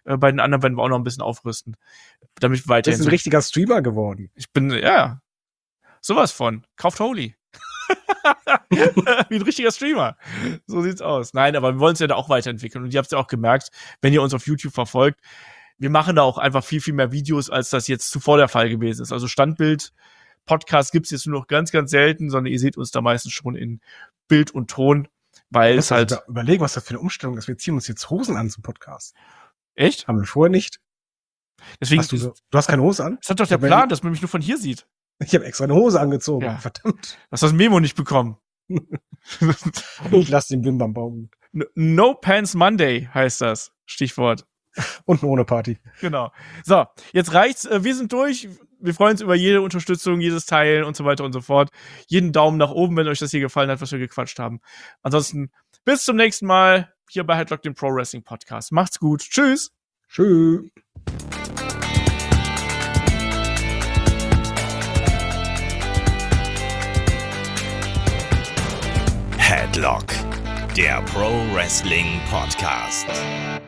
Äh, bei den anderen werden wir auch noch ein bisschen aufrüsten. Damit wir Du weiterhin. bist ein richtiger Streamer geworden. Ich bin, ja, sowas von. Kauft Holy. Wie ein richtiger Streamer. So sieht's aus. Nein, aber wir wollen es ja da auch weiterentwickeln. Und ihr habt es ja auch gemerkt, wenn ihr uns auf YouTube verfolgt, wir machen da auch einfach viel, viel mehr Videos, als das jetzt zuvor der Fall gewesen ist. Also Standbild, Podcast gibt's jetzt nur noch ganz, ganz selten, sondern ihr seht uns da meistens schon in Bild und Ton, weil es halt... Also überlegen, was das für eine Umstellung ist. Wir ziehen uns jetzt Hosen an zum Podcast. Echt? Haben wir vorher nicht. Deswegen, Hast du, so, du hast keine Hose an? Das hat doch der Ich hab Plan, mir- dass man mich nur von hier sieht. Ich habe extra eine Hose angezogen. Ja. Verdammt. Du hast das Memo nicht bekommen. Ich lass den Bimbam bauen. No Pants Monday heißt das. Stichwort. Und ohne Party. Genau. So, jetzt reicht's. Äh, Wir sind durch. Wir freuen uns über jede Unterstützung, jedes Teilen und so weiter und so fort. Jeden Daumen nach oben, wenn euch das hier gefallen hat, was wir gequatscht haben. Ansonsten bis zum nächsten Mal hier bei Headlock, dem Pro Wrestling Podcast. Macht's gut. Tschüss. Tschüss. Headlock, der Pro Wrestling Podcast.